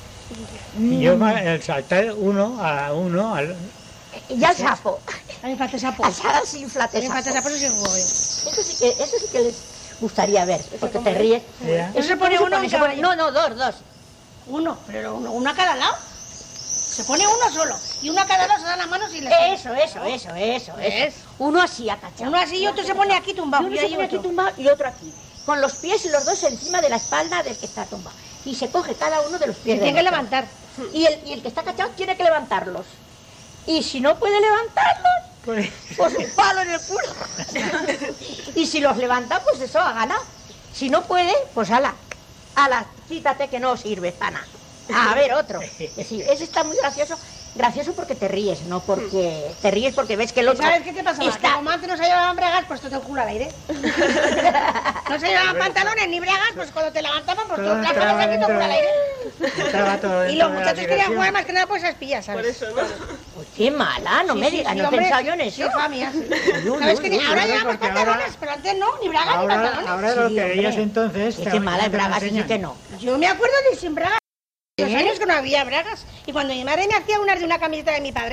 Y yo el saltar uno a uno, Y al sapo. A mí me falta sapo. Al sapo sin A mí me falta sapo. sapo, eso sí juego yo. Eso sí que les gustaría ver, porque te ríes. era- Eso se pone uno en Se cada... pone- No, dos. Uno, pero uno a cada lado. Se pone uno solo. Y uno a cada lado se dan las manos y le... Eso. ¿Ves? Uno así acachado. Uno así y otro se pone aquí tumbado. Y uno y se ahí pone aquí otro. tumbado y otro aquí. Con los pies los dos encima de la espalda del que está tumbado. Y se coge cada uno de los pies. Se tiene que del otro. levantar. Y el que está acachado tiene que levantarlos. Y si no puede levantarlos, pues un palo en el culo. Y si los levanta, pues eso ha ganado. Si no puede, pues ala, quítate que no sirve para nada. A ver, otro. Es decir, ese está muy gracioso. Gracioso porque te ríes, no porque te ríes porque ves que el otro ¿Sabes qué te pasaba? Que como antes no se llevaban bragas, pues tú te el culo al aire. No se llevaban pantalones ni bragas, pues cuando te levantaban, pues tú Todo las entraba manos aquí te el culo al aire. Estaba todo Y dentro los de la muchachos querían diversión. jugar más que nada por esas pillas, ¿sabes? Por eso, ¿no? Pues qué mala, no me digas, no he hombre. pensado yo en eso. Sí, familia, sí. Uy, ¿Sabes uy, que uy, ahora uy, llevamos porque pantalones, ahora- pero antes no, ni bragas ni Ahora pantalones. lo Sí, que hombre. veías entonces... Es que mala en te lo bragas, sí enseñan. que no. Yo me acuerdo de sin bragas. Los años que no había bragas. Y cuando mi madre me hacía unas de una camiseta de mi padre.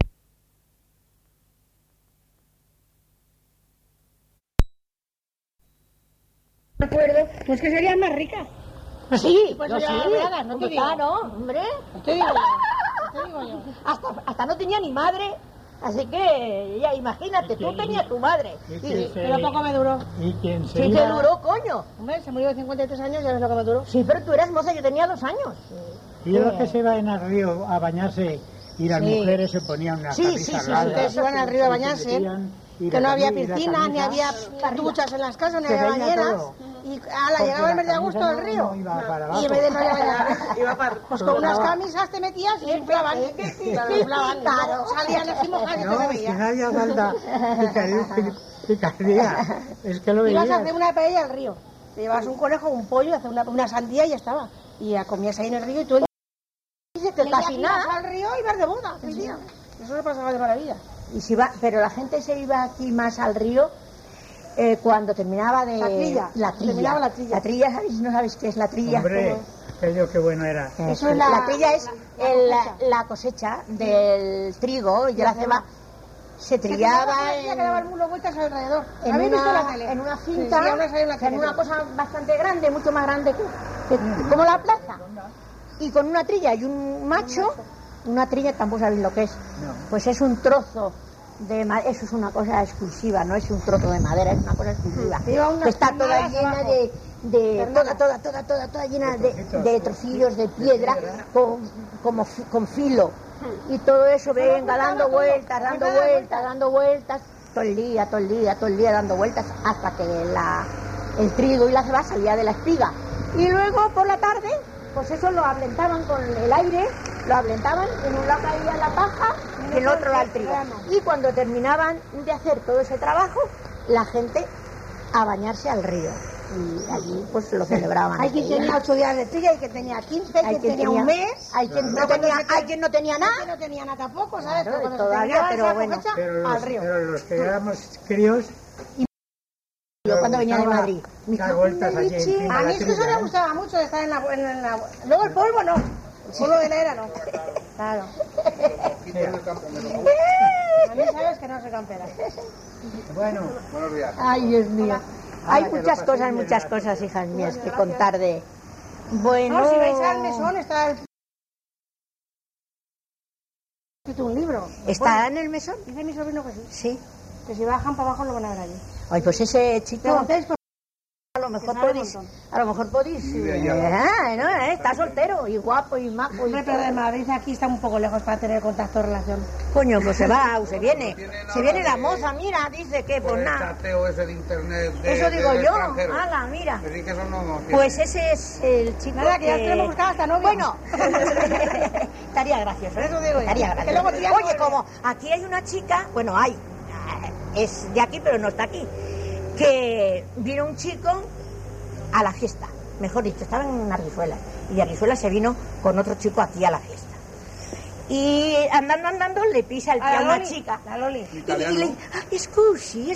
Me acuerdo, pues que serían más ricas. Sí, Pues yo yo sí, llevaba bragas, no te digo. claro, hombre. Te digo yo, te digo yo. Hasta no tenía ni madre, así que ya imagínate, tú tenías tu madre. Y Y, que Pero poco me duró. Y quien se sí iba... te duró, coño. Hombre, se murió de 53 años, ya ves lo que me duró. Sí, pero tú eras moza, yo tenía 2 años. Y los que se iban al río a bañarse y las Sí. mujeres se ponían una Sí, camisa sí, sí, larga. Ustedes iban al río a bañarse, que no había piscina, ni había duchas en las casas, ni Se había veía bañeras. todo. Y ala, llegaba el mes de agosto al río. No iba para Y abajo. en vez de no ir a bañar, Iba para... pues con unas camisas te metías y se inflaban. Se inflaban. Claro. Salían así mojadas y te No, se es que veía. no había falta picardía. Es que lo Ibas a veías. hacer una paella al río. Te llevabas un conejo, un pollo, hacer una sandía y ya estaba. Y ya comías ahí en el río y tú Dice que casi nada. al río y ibas de boda. Sí, sí. Eso se pasaba de maravilla. Y si va, pero la gente se iba aquí más al río cuando terminaba de... La trilla. La trilla. Terminaba la trilla. La trilla, ¿sabéis? ¿No sabéis qué es la trilla? Hombre, aquello qué bueno era. Eso es la trilla es la cosecha del trigo y de la ceba. Se trillaba Ya quedaba el mulo vueltas alrededor. en ¿Habéis visto la una, tele? en una Sí, cinta, sí, ahora sale en la tele. en una cosa bastante grande, mucho más grande que como la plaza. Y con una trilla y un macho, una trilla tampoco sabéis lo que es. No. Pues es un trozo de madera, eso es una cosa exclusiva, no es un trozo de madera, es una cosa exclusiva. Lleva unas Que está toda palmadas llena abajo. toda llena de trocillos de piedra con filo. Y todo eso venga dando vueltas, todo el día dando vueltas hasta que el trigo y la ceba salía de la espiga. Y luego por la tarde, pues eso lo ablentaban con el aire, lo ablentaban, en un lado caía la paja y en el otro lado el trigo. Y cuando terminaban de hacer todo ese trabajo, la gente a bañarse al río. Y allí pues lo celebraban. Hay quien tenía 8 días de trilla, hay quien tenía 15, hay quien tenía un mes. Hay quien no Pero tenía, cuando hay quien no tenía Hay nada. quien no tenía nada tampoco, ¿sabes? Claro, Pero cuando todavía, se terminaba pero esa bueno. cosecha, Pero al río. los que éramos críos... Yo cuando venía de Madrid. Dar vueltas allí encima A de mí la es que eso trilla, me gustaba mucho de estar en la... Luego el polvo no. El polvo de la era no. Claro. A mí sabes que no soy campera. Bueno, Ay, Dios mío. Hay que lo muchas pasé bien, muchas gracias. cosas, hijas mías, que contar de... Bueno... No, si vais al mesón está el... escrito un libro. ¿Está en el mesón? Dice mi sobrino que sí. Sí. Que si bajan para abajo lo van a ver allí. Ay, pues ese chico... Preguntéis por... A lo mejor que sabe un podéis... montón. A lo mejor podéis... Está soltero y guapo y majo y... Hombre, pero de Madrid aquí está un poco lejos para tener contacto, relación. Coño, pues se va o se viene. Se viene la moza, mira, dice que Por pues el nada. chateo ese de internet de, Eso digo del yo. extranjero. Hala, mira. Así que eso no Pues ese es el chico Nada, que ya tenemos buscado hasta novio. Bueno, estaría gracioso. Eso digo yo. Estaría Que gracioso. luego ya Oye, no- como aquí hay una chica, bueno, hay, es de aquí, pero no está aquí, que vino un chico a la fiesta, mejor dicho, estaba en Arrizuela, y de Arrizuela se vino con otro chico aquí a la fiesta. Y andando, le pisa el pie a una Loli, chica. La Loli. Y le scusi.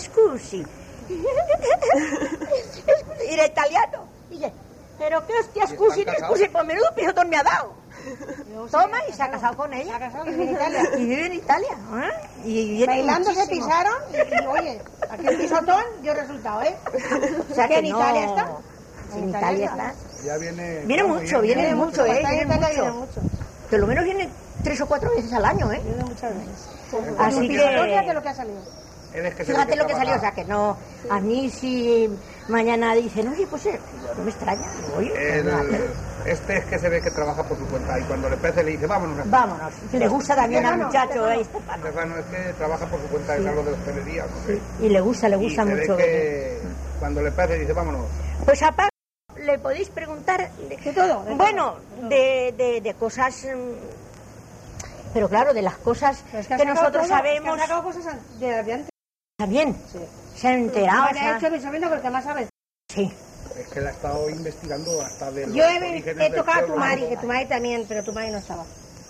Y era italiano. Y dice, pero qué hostia, scusi, están scusi, pues menudo pisotón me ha dado. Toma, y se ha casado con Se ha ella. casado y vive en Italia. Y vive en Italia. ¿Eh? Y viene Bailando se muchísimo. pisaron y oye, aquí el pisotón dio resultado, ¿eh? O sea que que en no. Italia está. Sí, en Italia está. Ya viene... Viene mucho, viene mucho, Está en viene Italia, viene mucho. mucho. Por lo menos viene 3 o 4 veces al año, ¿eh? Viene muchas veces. Así Pisotón, fíjate que... lo que ha salido. Él es que se ve Fíjate que lo que salió, o trabaja. sea que no, a mí si mañana dicen, oye, pues no me extraña, digo, oye, pues nada, Este es que se ve que trabaja por su cuenta y cuando le pese le dice vámonos. vámonos, que le gusta también al muchacho, Stefano es que trabaja por su cuenta, es algo de hostelería, no sé. y le gusta Y se ve mucho. que cuando le pese dice vámonos. Pues a Paco le podéis preguntar De todo. bueno, de cosas, pero claro, de las cosas Pero es que ha sacado nosotros todo, sabemos Ha sacado cosas de antes. también, Sí. se han enterado. Vale, ha hecho mi sobrino, que el que más sabe. Sí. Es que él ha estado investigando hasta de los Yo orígenes he del tocado a tu pueblo. Mari, que tu Mari también, pero tu Mari no estaba.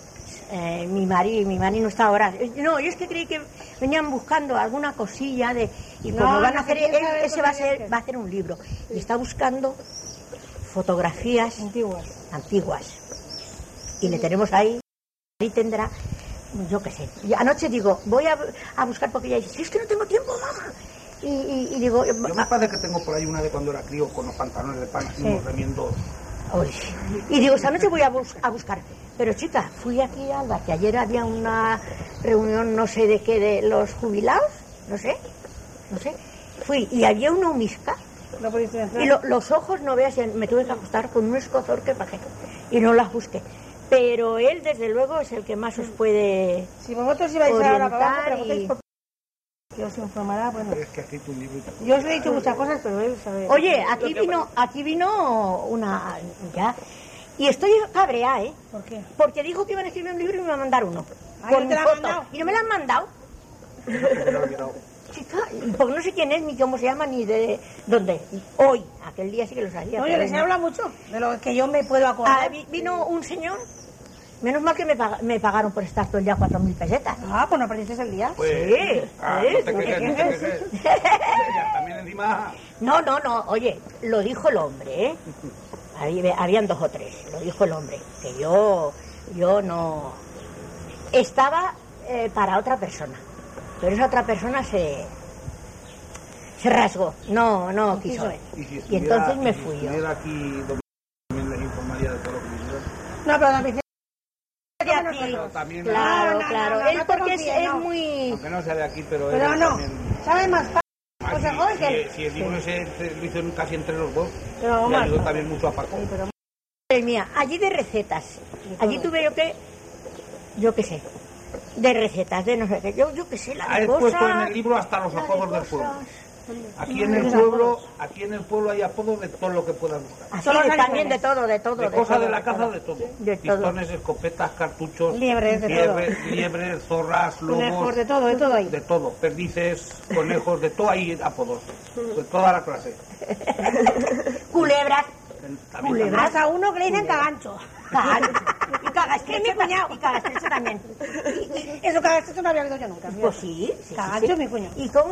Mi Mari no está ahora. No, yo es que creí que venían buscando alguna cosilla de y No, como van no, a hacer, que quiere saber ese va a cosas ser, va a hacer un libro y está buscando fotografías antiguas y le tenemos ahí tendrá, yo qué sé. Y anoche digo, voy a buscar porque ella dice, si es que no tengo tiempo, mamá. Y digo, Yo me parece que tengo por ahí una de cuando era crío con los pantalones de pan y unos remiendos. uy. Y digo, esta noche voy a buscar. Pero chica, fui aquí a Alba, que ayer había una reunión no sé de qué, de los jubilados, no sé. Fui y había una humisca No pudiste entrar. y los ojos no veas, me tuve que acostar con un escozor que bajé y no las busqué. Pero él, desde luego, es el que más os puede Si vosotros ibais ahora para abajo, orientar preguntáis y... por que os informará, bueno. Es que ha escrito un libro y todo. Yo os he dicho muchas cosas, pero él sabe. Oye, aquí vino una... ya. Y estoy cabreada, ¿eh? ¿Por qué? Porque dijo que iban a escribir un libro y me iban a mandar uno. Ay, con ¿no mi te lo han foto. mandado? Y no me lo han mandado. Se me ha olvidado. Chica, porque no sé quién es, ni cómo se llama, ni de dónde. Hoy, aquel día sí que lo sabía. No, yo pero les he no. hablado mucho de lo que yo me puedo acordar. Vino un señor, menos mal que me pagaron por estar todo el día 4.000 pesetas. Ah, pues no perdiste el día. Pues, Sí, no te quejes, no te quejes. Ella también encima. No, oye, lo dijo el hombre, ¿eh? Habían 2 o 3, lo dijo el hombre, que yo no... Estaba para otra persona, pero esa otra persona se rasgó, no quiso ver. Y entonces me fui yo. Si estuviera aquí, también les informaría de todo lo que hicieron. No, pero la Vicente... De aquí, Pero también, claro, no, él no te porque confíes, es no. muy... aunque no sea de aquí, pero él Pero no, también. sabe más fácil. O sea, joder, que... Si el libro ese lo hizo casi entre los dos, Pero le más ayudó fácil. también mucho a Paco. Madre mía, allí de recetas. Allí tuve yo qué sé, de recetas, de no sé qué, yo qué sé, la Ha de puesto en cosas. el libro hasta los la de apodos del cosas. pueblo. Aquí en el pueblo hay apodos de todo lo que puedas buscar. Así Todos los también animales. de todo. De cosas todo, de la caza, todo. de todo. De todo. Pistones, escopetas, cartuchos, Liebres, de liebres, zorras, lobos, Conejos, de todo ahí. de todo. Perdices, conejos, de todo hay apodos. De toda la clase. Culebras, También, Culebras. Hasta uno que le dicen cagancho. y cagasquecho, y cagasquecho también. Eso cagancho no había oído yo nunca. Pues sí. Cagancho, mi cuño. ¿Y cómo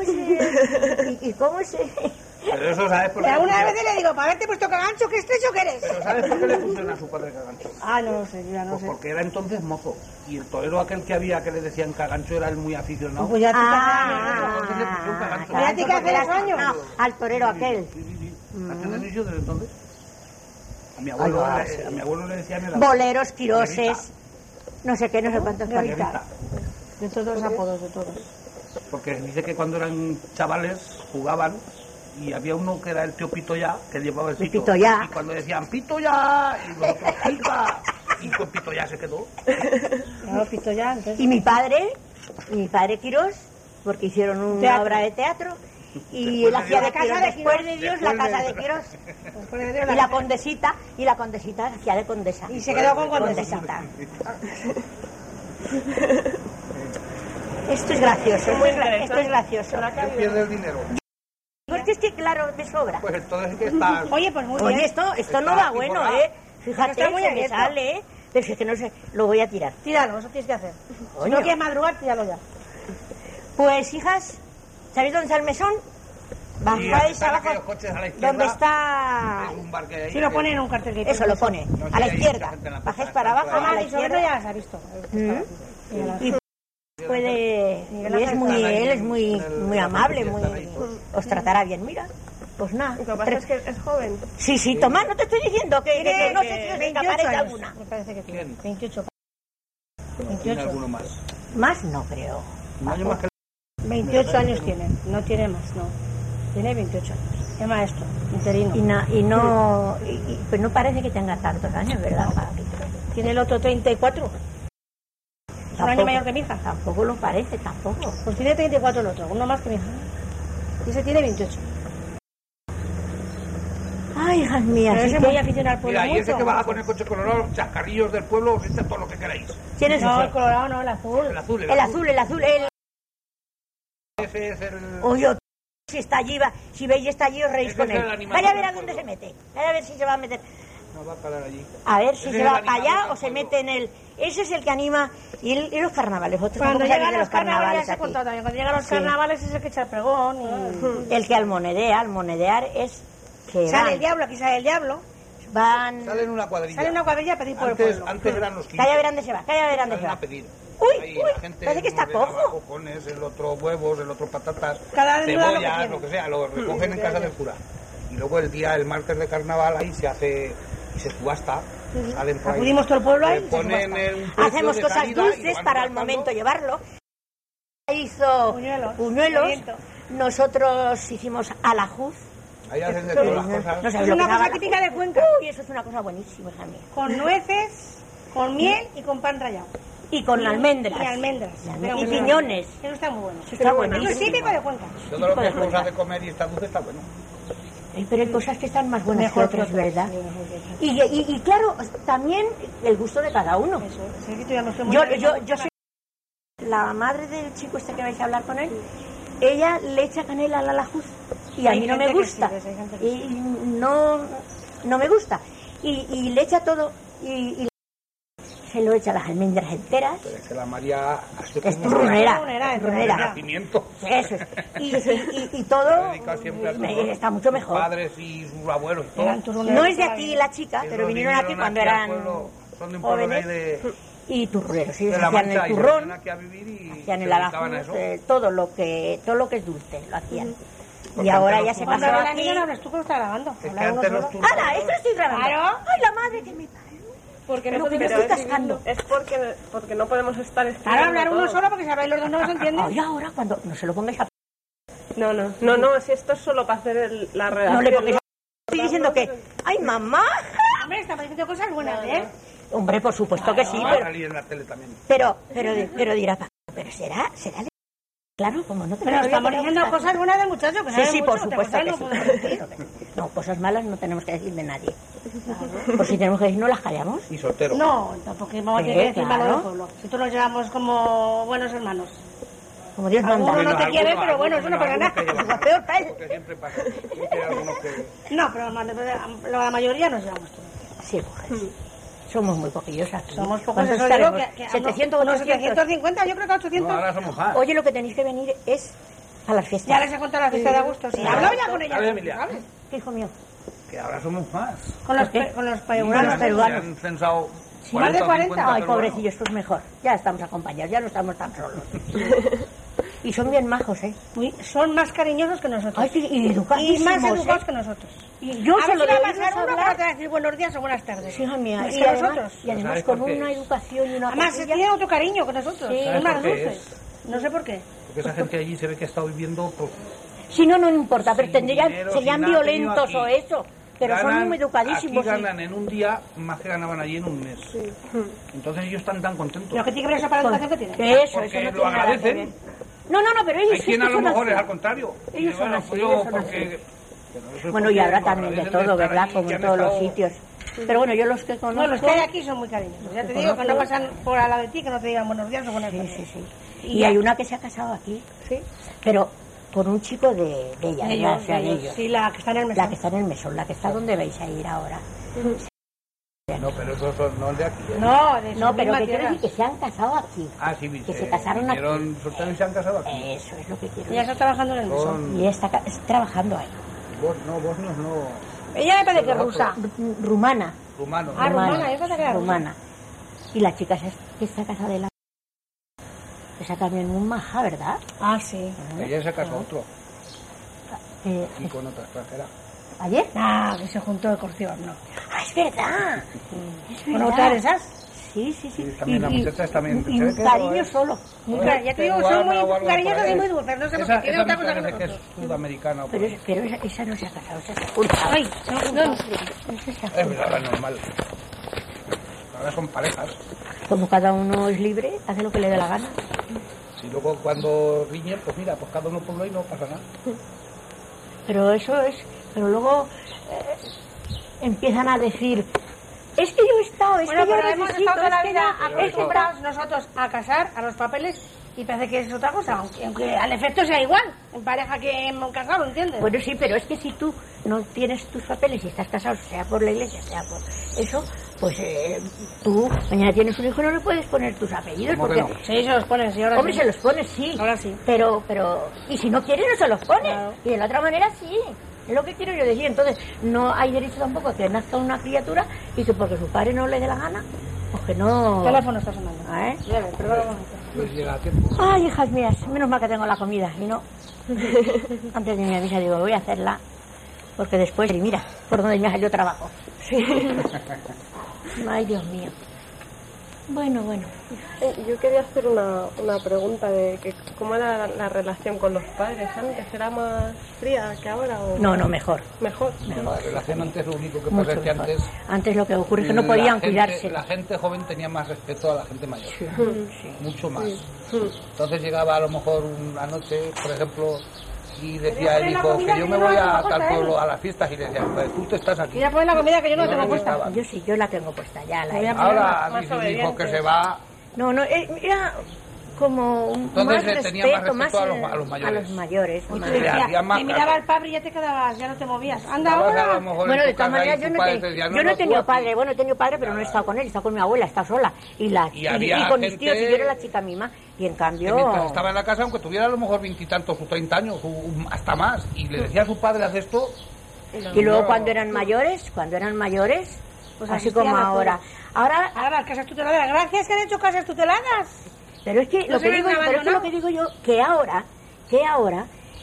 se... Pero eso sabes por qué. Pero alguna vez le digo, para haberte puesto cagancho, ¿qué estrecho que eres? Pero ¿sabes por qué le pusieron a su padre Cagancho? Ah, no lo sé, yo ya no Pues sé. porque era entonces mozo. Y el torero aquel que había que le decían Cagancho era el muy aficionado. Pues ya te Entonces le pusieron Cagancho. ¿Ya te hace los años? No, al torero aquel. Sí. ¿Hace de desde entonces? A mi abuelo, a mi abuelo le decían el Boleros, quiroses, no sé qué, no sé cuántos. Guerrita. De todos los apodos, de todos. Porque dice que cuando eran chavales jugaban y había uno que era el tío Pito Ya, que llevaba el pito. Pito Ya. Y cuando decían Pito Ya, y los otros Pica, y con Pito Ya se quedó. No, pito ya, entonces. Y mi padre Quirós, porque hicieron una Teatro. obra de teatro, y Después él de hacía de Dios. Quirós, después de Dios, la Después de casa de Dios. Quirós, Después de Dios, y la condesita hacía de condesa. Y se quedó con condesita. Esto es gracioso, esto es gracioso. Él pierde el dinero. Porque es que, claro, me sobra. Pues entonces que está... Oye, pues muy Oye, bien. esto no va bueno, ¿eh? Fíjate, Está muy se me abierto. sale, ¿eh? Pero es que no sé, lo voy a tirar. Tíralo, eso tienes que hacer. Si Coño. no quieres madrugar, tíralo ya. Pues, hijas, ¿sabéis dónde está el mesón? Y Bajáis están abajo, aquellos coches a la izquierda. donde está... Es un bar que hay ahí Si lo que- ponen en un cartel que Eso lo pone, No sé, a la hay izquierda. mucha gente en la Bajáis plaza, para abajo, están a Ah, la y sobre izquierda. ya se ha visto. Y puede... Él es muy amable, os tratará bien. Mira, pues nada. Lo que pasa es que es joven. Sí, toma, no te estoy diciendo que no sé si os 28 escaparéis años. alguna. Me parece que tiene. ¿Quién? 28. Tiene alguno más. Más no creo. Un año más que 28 años tiene, no tiene más, no. Tiene 28 años. Es maestro, interino. Pues no parece que tenga tantos años, ¿verdad? Tiene el otro 34. Es un año mayor que mi hija. Tampoco lo parece, tampoco. Pues tiene 34 el otro, uno más que mi hija. Y ese tiene 28. Ay, hijas mías. Pero ese muy aficionado al pueblo. Mira, y ese mucho. que baja con el coche colorado, chascarrillos del pueblo, os echa todo lo que queráis. ¿Quién es No, ese? el colorado no, el azul. El azul, El azul. Ese es el... Oye, si está allí, si veis está allí, os reís Ese con es el él. animal Vaya a ver del a dónde pueblo. se mete. Vaya a ver si se va a meter. No va a parar allí. A ver si Ese se es va el para animal allá del o se pueblo. mete en el... Ese es el que anima... Y los carnavales. Vosotros Cuando tampoco sabéis llegan de los carnavales, ya se ha aquí. contado también. Cuando llegan los Sí. carnavales es el que echa el pregón. Y... El que almonedear es que Sale van, el diablo, aquí sale el diablo. van... Sale en una cuadrilla. Sale una cuadrilla a pedir por el pueblo. Antes eran los 15. Calla a ver dónde se va, calla a ver dónde se Salen va. a pedir. Uy, Ahí uy, la gente parece que está uno le daba cojo. cojones, el otro huevos, el otro patatas, Cada vez duda lo que cebollas, tiene. lo que sea, lo recogen en casa del cura. Y luego el martes de carnaval ahí se hace y se subasta. Salen por ahí. Acudimos todo el pueblo ahí y se Ponen subasta. un precio Hacemos de cosas salida y lo dulces van para el subastando. momento llevarlo. Hizo Buñuelos. nosotros hicimos alajuz. Ahí hacen de todas las cosas. No sabes Es lo una que es cosa alajuz. típica de Cuenca. Uy, eso es una cosa buenísima, hija mía. Con nueces, con miel y con pan rallado. Y con almendras. Y almendras. Y piñones. Eso está muy bueno. Eso está buenísimo. Eso es típico de Cuenca. Todo lo que es cosa de comer y está dulce está bueno. Pero hay cosas que están más buenas Mejor que otras, que ¿verdad? otras, sí, mejor que Y claro, también el gusto de cada uno. Eso, es que tú ya no estoy muy Yo soy la madre del chico este que vais a hablar con él. Ella le echa canela al alajuz y a Hay mí no me gente que gusta. sí, hay gente que Y no me gusta. Y le echa todo y se lo echa las almendras enteras. Pero es que la María hace Es como turronera. turronera. turronera. nacimiento. Eso es. Y Se todo dedica siempre a todo. está mucho Sus mejor. padres y sus abuelos y todo. Eran turroneros No es de toda la aquí vida. la chica, pero Esos vinieron aquí cuando al eran pueblo, son de un pueblo de ahí jóvenes de y turroneros. Ellos la hacían Mancha el y se turrón, vinieron aquí a vivir y hacían se el dedicaban a alajuz, eso. todo lo que es dulce lo hacían. Y Porque ahora antes ya los se Cuando pasó habla la aquí. niña no hablas tú que lo está grabando. Es que Habla uno antes los solo. turrones- ¡Hala! Esto estoy grabando. Claro. ¡Ay, la madre que me parió! Porque Lo no que me podemos estoy cascando. Es porque no podemos estar Claro, escribiendo hablar uno todo. solo porque si habláis los dos no os entienden. Ay, ahora cuando no se lo pongáis a... No, si esto es solo para hacer la redacción. No le pongáis a... Estoy diciendo que... ¡Ay, mamá! Hombre, estamos diciendo cosas buenas, ¿eh? Hombre, por supuesto que sí, Va a salir en la tele también. pero dirá, pero será de... Claro, como no te Pero estamos diciendo cosas buenas del muchacho, que Sí, sabe sí, mucho, por otra supuesto cosa que no sí. podemos decir. No, cosas malas no tenemos que decir de nadie. Por si tenemos que decir, no las callamos. Y soltero. No, tampoco vamos a tener que decir claro. malo del pueblo. Si tú nos llevamos como buenos hermanos. Como Dios Alguno manda. no te quiere, pero bueno, eso no pasa nada. Lo peor para él. Porque siempre pasa. Siempre hay algunos que... No, pero la mayoría nos llevamos todos. Sí, mujer. Somos muy poquillos aquí. Somos pocos, ¿Cuántos eso digo estaremos? que 700 unos 800. 750, yo creo que 800. No, ahora somos más. Oye, lo que tenéis que venir es a las fiestas. Ya les he contado la fiesta de agosto. Sí, he hablado ya con A ver, ella, Emilia. ¿sabes? ¿Qué, hijo mío? Que ahora somos más. Con los ¿Qué? peruanos. Los peruanos. Se han censado más de 40 o 40. 50 Ay, peruanos. pobrecillos, pues mejor. Ya estamos acompañados, ya no estamos tan solos. Y son bien majos, ¿eh? Son más cariñosos que nosotros. Ay, sí, y Y educadísimos, más educados ¿eh? que nosotros. Y yo A se ver lo si va a debo pasar uno hablar. para te va a decir buenos días o buenas tardes. Sí, hija mía. Más Y que además, nosotros. y además ¿Sabes con por qué una es? educación y una Además, cosilla. tienen otro cariño que nosotros. Sí. Son más ¿Sabes por qué dulces. No sé por qué. Porque esa gente allí se ve que ha estado viviendo... Pues, Si no, no importa, pero sin tendrían, dinero, serían sin nada, violentos tenido o aquí. eso. Pero son muy educadísimos. Aquí ganan en un día más que ganaban allí en un mes. Entonces ellos están tan contentos. Pero que tiene que ver eso para la educación que tiene. Eso, Porque eso no lo tiene nada que agradecen. ver. No, pero ellos Hay quien es a que lo son mejor así. es al contrario. Ellos Y son bueno, así, pues ellos yo son porque... así. pero eso es Bueno, y porque habrá lo también de agradecen todo, estar ¿verdad? allí, Como que en han todos los estado- sitios. Pero bueno, yo los que conozco... No, los que hay aquí son muy cariñosos. Ya te digo que no pasan por al lado de ti, que no te digan buenos días o buenas Sí, tardes. sí, sí. Y hay una que se ha casado aquí. Sí. Pero con un chico de ella, ¿verdad? O sea, de ellos. Sí, la que está en el mesón. La que está en el mesón, la que está donde vais a ir ahora. No, pero esos son no el de aquí. ¿eh? No, de No, su pero misma que quiero tierra. decir que se han casado aquí. Ah, sí, Que se casaron aquí. vinieron solteros y se han casado aquí. Eso es lo que quiero Ella decir. está trabajando en el mesón. Son... Y ella está trabajando ahí. Bosnios no... Ella me parece que es rusa. Rumana. Rumanos. Ah, rumana, yo pensé que era rumana. Y la chica que está casada de la... Esa también muy maja, ¿verdad? Ah, sí. Ella se casó otro. Eh, Y con otra extranjera. ¿Ayer? Ah, que se juntó el corción, no. Ah, es verdad. Es ¿Con verdad. otra de esas? Sí. Sí. Y también las muchachas también. Y Se ve un que cariño no es- solo. Nunca, ya te digo, peruana son muy o algo por cariñosas ahí. y muy dulces, no sé por Esa, qué, tiene otra me cosa que parece que es nosotros. sudamericana. o por Pero, ahí. pero esa no se ha casado, esa está junta. Ay, no. Esa está Es junta. verdad, ahora es normal. Ahora son parejas. Como cada uno es libre, hace lo que le dé la gana. Si luego cuando riñen, pues mira, pues cada uno por lo y no pasa nada. Pero eso es, pero luego empiezan a decir, es que yo he estado, es Bueno, que yo pero hemos necesito, estado toda la es que vida yo- acostumbrados nosotros a casar, a los papeles, y parece que es otra cosa, aunque al efecto sea igual, en pareja que en casado, ¿entiendes? Bueno, sí, pero es que si tú no tienes tus papeles y estás casado, sea por la iglesia, sea por eso, pues tú mañana tienes un hijo y no le puedes poner tus apellidos. ¿Cómo Porque, que no? Sí, se los ponen, sí, ahora hombre, sí. se los pones, sí. Ahora sí. Pero, y si no quieres, no se los pones. Claro. Y de la otra manera, sí. Es lo que quiero yo decir. Entonces, no hay derecho tampoco a que nazca una criatura y que porque su padre no le dé la gana, pues que no... El teléfono está sonando. ¿Eh? Perdón. Pues llega a tiempo. Ay, hijas mías, menos mal que tengo la comida. Y no, antes de mi misa digo, voy a hacerla, porque después, y mira, por donde me salió trabajo. Ay, Dios mío. Bueno. Yo quería hacer una pregunta de que cómo era la relación con los padres antes. ¿Era más fría que ahora o No, mejor. mejor? La relación antes, lo único que Mucho pasa es que mejor. antes Lo que ocurre es que no podían cuidarse. La gente joven tenía más respeto a la gente mayor. Sí. Mucho más. Entonces llegaba a lo mejor una noche, por ejemplo, y decía el hijo que yo me voy a tal pueblo a las fiestas, y le decía, pues tú te estás aquí. Quería poner la comida que yo no No tengo me puesta. gustaba. Yo sí, yo la tengo puesta, ya la he... Ahora más dice un hijo obedientes. que se va. No, era como Entonces, más tenía respeto, más respeto más a los mayores. A los mayores. Y tú más. Le decías, hacía más te miraba caso. el padre y ya te quedabas, ya no te movías. Anda Estabas a ahora. lo mejor en Bueno, tu de todas casa y maneras, tu yo padre no, te decía, yo no he tú tenido aquí. padre, bueno, he tenido padre, pero no he estado con él, he estado con mi abuela, he estado sola. Y había con mis gente- tíos, y yo era la chica mima. Y en Que cambio... mientras estaba en la casa, aunque tuviera a lo mejor 20 y tantos o 30 años, hasta más, y le decía a su padre, haz esto, Y luego no. cuando eran mayores, Pues así asistían como a todo. ahora. Ahora, Ahora las casas tuteladas. Gracias que han hecho casas tuteladas. pero es que No lo se que ven digo, pero es que abandonados. lo que digo yo, que ahora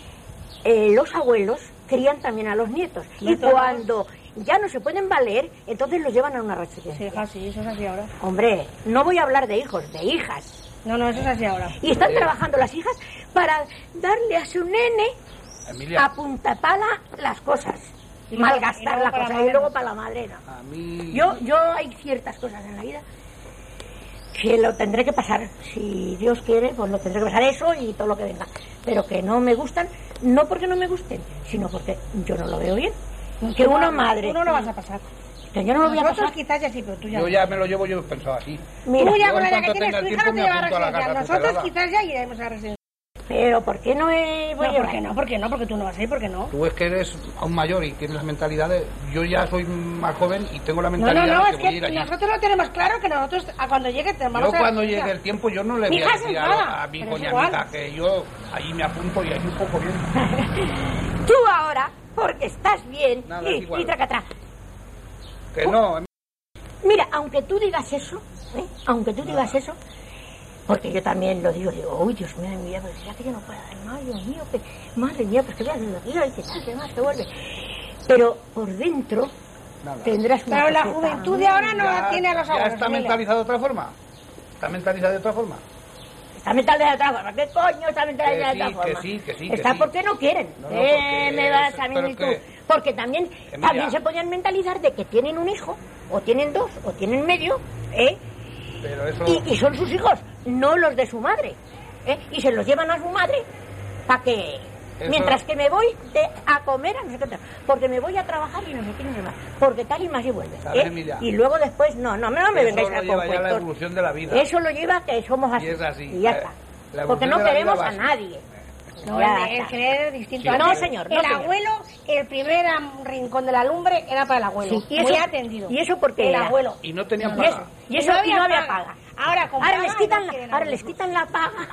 los abuelos crían también a los nietos. Y Y todos. cuando ya no se pueden valer, entonces los llevan a una residencia. Sí, hija, sí, eso es así ahora. Hombre, no voy a hablar de hijos, de hijas. No, eso es así ahora. Y están trabajando las hijas para darle a su nene Emilia, a punta pala las cosas. Y luego- Malgastar y luego las para la cosas y madre luego no. para la madre no. a mí... Yo hay ciertas cosas en la vida que lo tendré que pasar. Si Dios quiere, pues lo tendré que pasar, eso y todo lo que venga. Pero que no me gustan, no porque no me gusten, sino porque yo no lo veo bien. Que una madre... Tú no lo vas a pasar. Que yo no lo voy a Nosotros pasar. quizás ya sí, pero tú ya Yo no. ya me lo llevo, yo he pensado así. Mira, Tú ya yo con la en edad que cuanto tienes tenga tu el hija no tiempo te me lleva a apunto a la residencia. casa Nosotros tutelada. quizás ya iremos a residencia. pero ¿por qué no me voy a No, llevar? ¿por qué no? ¿Por qué no? Porque tú no vas a ir, ¿por qué no? Tú es que eres aún mayor y tienes las mentalidades. Yo ya soy más joven y tengo la No, mentalidad no, de es que voy a ir que allí. nosotros lo tenemos claro que nosotros cuando llegue te vamos Yo a... cuando llegue el tiempo, yo no le Mi voy a hija se decir enfada, a mi pero hijo es ni a mi igual. hija que yo allí me apunto y allí un poco bien. Tú ahora, porque estás bien, Nada, es igual. y tracatrá. Que no, Mira, aunque tú digas eso, porque yo también lo digo, uy, Dios mío, mira, pues ya que yo no puedo dar más, Dios mío, que, madre mía, pues que voy a hacer aquí, y que tal, que más, que vuelve. Pero por dentro nada. tendrás una Pero la coseta. juventud de ahora no Ya- tiene a los ya abuelos. está Emilia. mentalizado de otra forma. Está mentalizado de otra forma. Está mentalidad de otra forma. ¿Qué coño está mentalidad Que de otra sí, forma? que sí, que sí, Está que sí. porque no quieren. No, porque Me vas a mí pero y tú. que- Porque también mira. se podían mentalizar de que tienen un hijo, o tienen dos, o tienen medio, ¿eh? Pero eso... Y son sus hijos, no los de su madre. ¿Eh? Y se los llevan a su madre para que... Eso- Mientras que me voy a comer a no sé qué tal, porque me voy a trabajar y no sé qué ni más, porque tal y más y vuelve. ¿Sabes, Emilia? Y luego después, no me eso vengáis lo a lleva ya la compuestos. evolución de la vida. Eso lo lleva que somos así. Y es así. Y ya La- está. la Porque evolución no de la vida queremos va a así. nadie. No, Ya el está. creer es distinto. Sí. No, Antes, señor, no, el señor. abuelo, el primer rincón de la lumbre era para el abuelo. Sí, Muy atendido. ¿Y eso por qué El era? abuelo. Y no tenían Y eso, paga. y eso y no había paga. Ahora, con Ahora paga, les quitan, no quieren ahora a les los quitan la paga.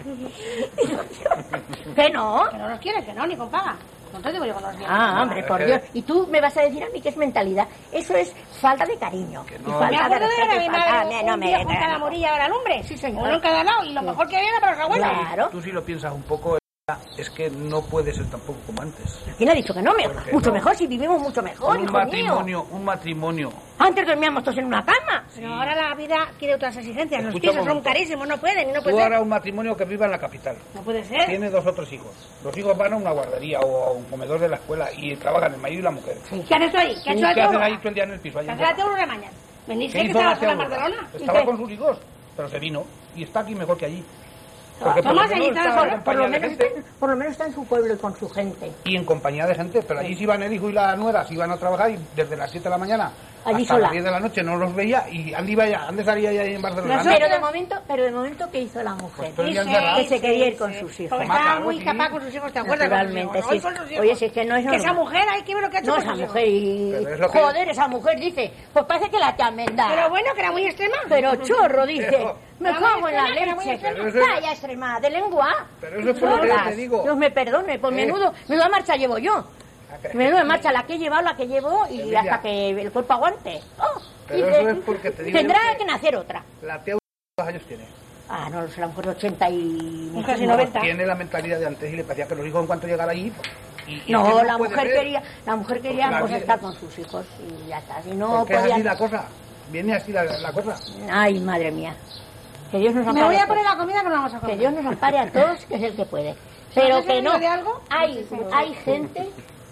¿Que no? hijos. Que no nos quieren, que no, ni con paga. Entonces digo yo que no nos quieren. Ah, hombre, por Dios. Y tú me vas a decir a mí que es mentalidad. Eso es falta de cariño. Que Y no. Me falta de acuerdo de respeto. ver a y mi falta- madre no un me- día junto a la morilla de la lumbre. Sí, señor. Uno en cada lado y lo mejor que había era para los abuelos. Claro. Tú si lo piensas un poco, es que no puede ser tampoco como antes. ¿Quién ha dicho que no? qué Mucho no? mejor, si vivimos mucho mejor, hijo mío. Un matrimonio. Antes dormíamos todos en una cama. Pero ahora la vida quiere otras exigencias. Los Escucha un pisos son momento. carísimos, no pueden, y no Tú puede ser. ahora un matrimonio que viva en la capital. No puede ser. Tiene 2 o 3 hijos. Los hijos van a una guardería o a un comedor de la escuela y trabajan el marido y la mujer. ¿Qué han hecho ahí? ¿Qué ha hecho la ¿Qué hacen teoría? ahí todo el día en el piso? ¿Qué hace la teoría de mañana? Venís ¿Qué que hizo estaba la sola en teoría? Barcelona. Estaba con sus hijos, pero se vino y está aquí mejor que allí. Porque por lo Tomás, menos allí está estaba en solo, compañía de gente Por lo menos está en su pueblo y con su gente. y en compañía de gente, pero allí se iban el hijo y la nuera, se iban a trabajar y desde las 7 de la mañana Allí hasta sola. las 10 de la noche no los veía y ¿dónde salía ya en Barcelona? Pero de momento, ¿qué hizo la mujer? Pues todo el día Sí, encerrado. Que se quería ir con sus hijos. Porque Más estaba claro, muy sí. capaz con sus hijos, ¿te acuerdas? Con sus Naturalmente, hijos? sí. Hoy con sus hijos. Oye, si es que no es Que esa normal. mujer, hay que ver lo que ha hecho No, con esa sus hijos. mujer y... Pero es lo que- Joder, esa mujer dice, pues parece que la te amenda. Pero bueno, que era muy extrema. Pero chorro, dice, Pero- me Era cago muy en la extrema, que era muy leche. extrema. Pero eso- Vaya extrema, de lengua. Pero eso es por lo que Chorras. te digo. Dios me perdone, pues menuda marcha llevo yo. Menuda marcha, la que he llevado, la que llevo y Sevilla. hasta que el cuerpo aguante. Oh, Pero dice, eso es porque te digo tendrá yo que nacer otra. La tía, ¿cuántos años tiene? Ah, no, será mejor de 80 y... Casi 90. Tiene la mentalidad de antes y le parecía que los hijos en cuanto llegara allí... y No, que la puede mujer ser, quería Porque la pues vida- estar con sus hijos y ya está. Si no porque es así podía... la cosa. Viene así la cosa. Ay, madre mía. Que Dios nos Me ampare. voy a todos. poner la comida que no vamos a Que comer. Dios nos ampare a todos, que es el que puede. Pero ¿Has que no. venido de algo? Hay gente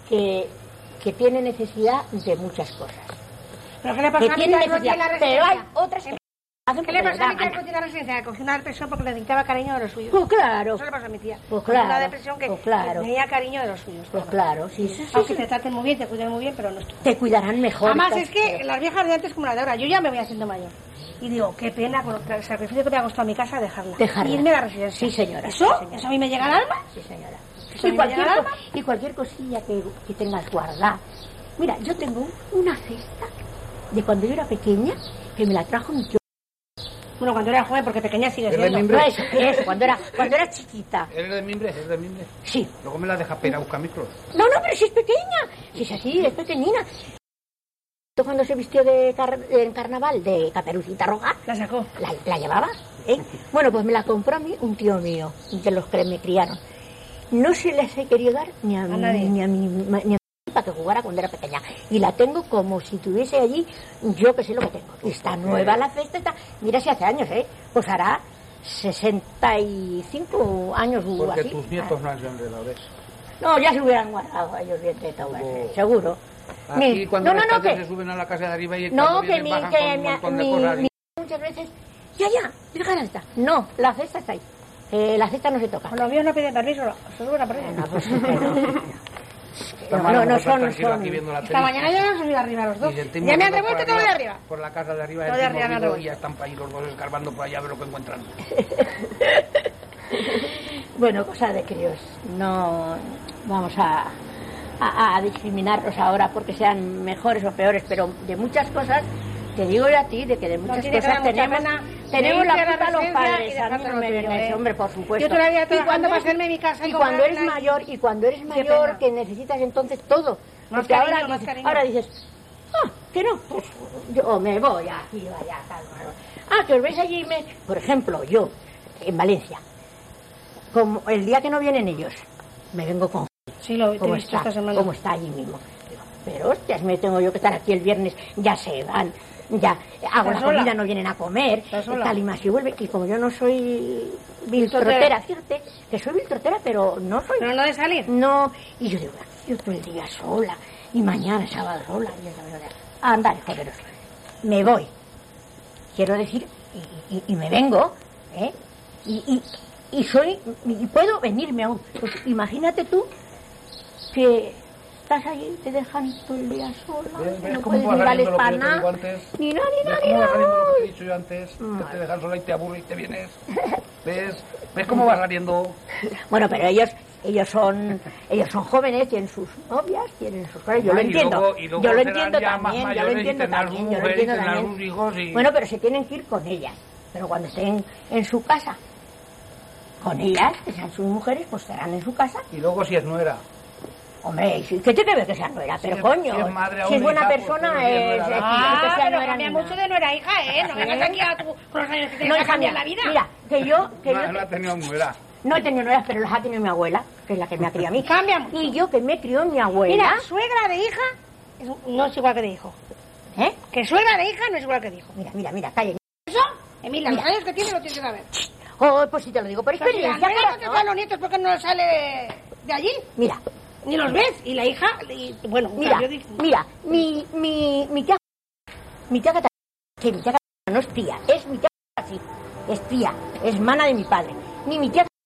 que tiene necesidad de muchas cosas. ¿Pero qué le Que pasa a mi tiene tía que tiene la necesidad. Pero hay residencia? otras que hacen ¿Qué le porque pasa a mi les tía da que gana. tiene la residencia? Que cogió una depresión porque le dedicaba cariño de los suyos. Pues claro. Eso le pasa a mi tía. Pues Cogió claro. una depresión que Pues claro. tenía cariño de los suyos. Pues claro, sí, sí, sí, Aunque sí. te traten muy bien, te cuiden muy bien, pero no estoy. Te cuidarán mejor. Además, que- es que las viejas de antes como las de ahora. Yo ya me voy haciendo mayor. Y digo, qué pena con el sacrificio que me ha costado a mi casa dejarla. Dejarla. Y irme a la residencia. Sí, señora. ¿Eso? Sí, señora. ¿Eso a mí me llega al alma? Sí, señora. ¿Eso me llega al alma? Y cualquier cosilla que tengas guardada. Mira, yo tengo una cesta de cuando yo era pequeña que me la trajo mi tío. Bueno, cuando era joven, porque pequeña sigue ¿Es de siendo. mimbre? No, eso, cuando era chiquita. ¿Eres de mimbre? ¿Eres de mimbre? Sí. Luego me la deja pena a buscar micros. No, pero si es pequeña. Si es así, es pequeñina. Cuando se vistió en carnaval de Caperucita Roja, La sacó. la llevaba. ¿eh? Bueno, pues me la compró a mí un tío mío, de los que me criaron. No se les he querido dar ni a nadie. ni a mi para que jugara cuando era pequeña. Y la tengo como si tuviese allí, yo que sé lo que tengo. Y está nueva la cesta, está, mira si hace años, pues hará 65 años o Porque así. tus nietos no han sido enredadores. No, ya se hubieran guardado a ellos bien de todo, Como- seguro. Aquí cuando no, los no, padres que- se suben a la casa de arriba y No, cuando que vienen mi, bajan que con un montón de cosas. muchas veces, ya, deja la cesta. No, la cesta está ahí. La cesta no se toca. Los míos no piden permiso, se suben por ellos. No, pues, No son. aquí viendo la Esta tele. mañana ya han subido arriba los dos. Y Ya sentimos me han ruido revuelto por todo de arriba, arriba. Por la casa de arriba, Todo de arriba me han ruido revuelto. y ya están por ahí los dos escarbando por allá a ver lo que encuentran. Bueno, cosa de críos. No vamos a discriminarlos ahora porque sean mejores o peores, pero de muchas cosas, te digo yo a ti, de que de muchas tiene que cosas dar mucha tenemos, pena tenemos irte a la la culpa los residencia y padres. A mí dejarte no lo me tuyo, viene, ¿eh? hombre, por supuesto. Yo todavía Y trabajando cuando para eres- hacerme mi casa y y cuando eres comprarla y- mayor, y cuando eres Qué mayor, pena. que necesitas entonces todo. Más Porque cariño, ahora más dices, cariño. ahora dices, que no, pues yo me voy aquí, vaya, tal. Que os veis allí, por ejemplo, yo, en Valencia, como el día que no vienen ellos, me vengo con Sí, lo he cómo visto está, esta semana. cómo está allí mismo. Digo, pero hostias, me tengo yo que estar aquí el viernes, ya se van, ya hago la sola? comida, no vienen a comer, ¿Estás sola? tal y más, y vuelve, y como yo no soy Viltrotera. viltrotera, fíjate, que soy viltrotera, pero no soy, Pero no de salir. no, y yo digo, yo todo el día sola, y mañana sábado sola, y el domingo anda, joderos, me voy, quiero decir, y me vengo, ¿eh? Y soy, y puedo venirme aún, pues imagínate tú, que estás allí, te dejan todo el día sola, ¿Ves no cómo puedes va ni darles saliendo lo que para yo te digo nada, antes? ni ¿Ves nada, cómo va saliendo lo que te he dicho yo antes? Que te dejan sola y te aburre y te vienes. ¿Ves cómo va saliendo? Bueno, pero ellos son jóvenes, tienen sus novias, tienen sus cosas, yo lo Y entiendo, luego- y luego yo lo serán entiendo ya más también, yo lo mayores y entiendo tendrán también, sus yo lo mujeres y entiendo tendrán también. sus hijos y... Bueno, pero se tienen que ir con ellas, pero cuando estén en su casa, con ellas, que sean sus mujeres, pues estarán en su casa. Y luego si es nuera. Hombre, sí, ¿qué tiene que ver que sea nuera? Pero es- coño, si es madre si es aún, buena hija, pues, persona, pero si es es nuera, que Ah, sea pero nuera cambia ni mucho nada. de nuera hija, ¿eh? No vengas aquí con los años que No, tienes que hija cambiar mía, la vida. mira, que yo No ha tenido nuera. No he tenido nueras, pero las ha tenido mi abuela, que es la que me ha criado a mí. Cambia mucho. Y yo que me crió mi abuela. Mira, suegra de hija no es igual que de hijo. ¿Eh? Que suegra de hija no es igual que de hijo. Mira, calla. Eso, Emilia, los años que tiene lo tienes que saber. Oh, pues sí te lo digo por Pues si la experiencia. nuera no te corazón. trae los nietos porque no sale de allí. Mira, Ni los ves. Y la hija, bueno, mira, yo digo, mira, mi tía Catalina, que mi tía Catalina no es tía, es mi tía así, es tía, es hermana de mi padre. Ni mi tía,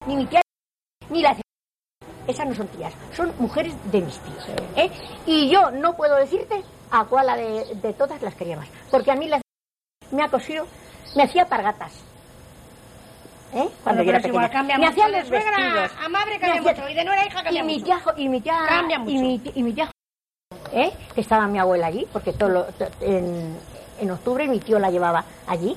ni la esas no son tías, son mujeres de mis tíos. Y yo no puedo decirte a cuál de todas las quería más, porque a mí me ha cosido, me hacía pargatas. Cuando yo era pequeña. Me hacían los vestidos. A madre cambia mucho y de nuera a hija cambia mucho. Y mi tía Cambia mucho. Y mi tía que estaba mi abuela allí, porque en octubre mi tío la llevaba allí,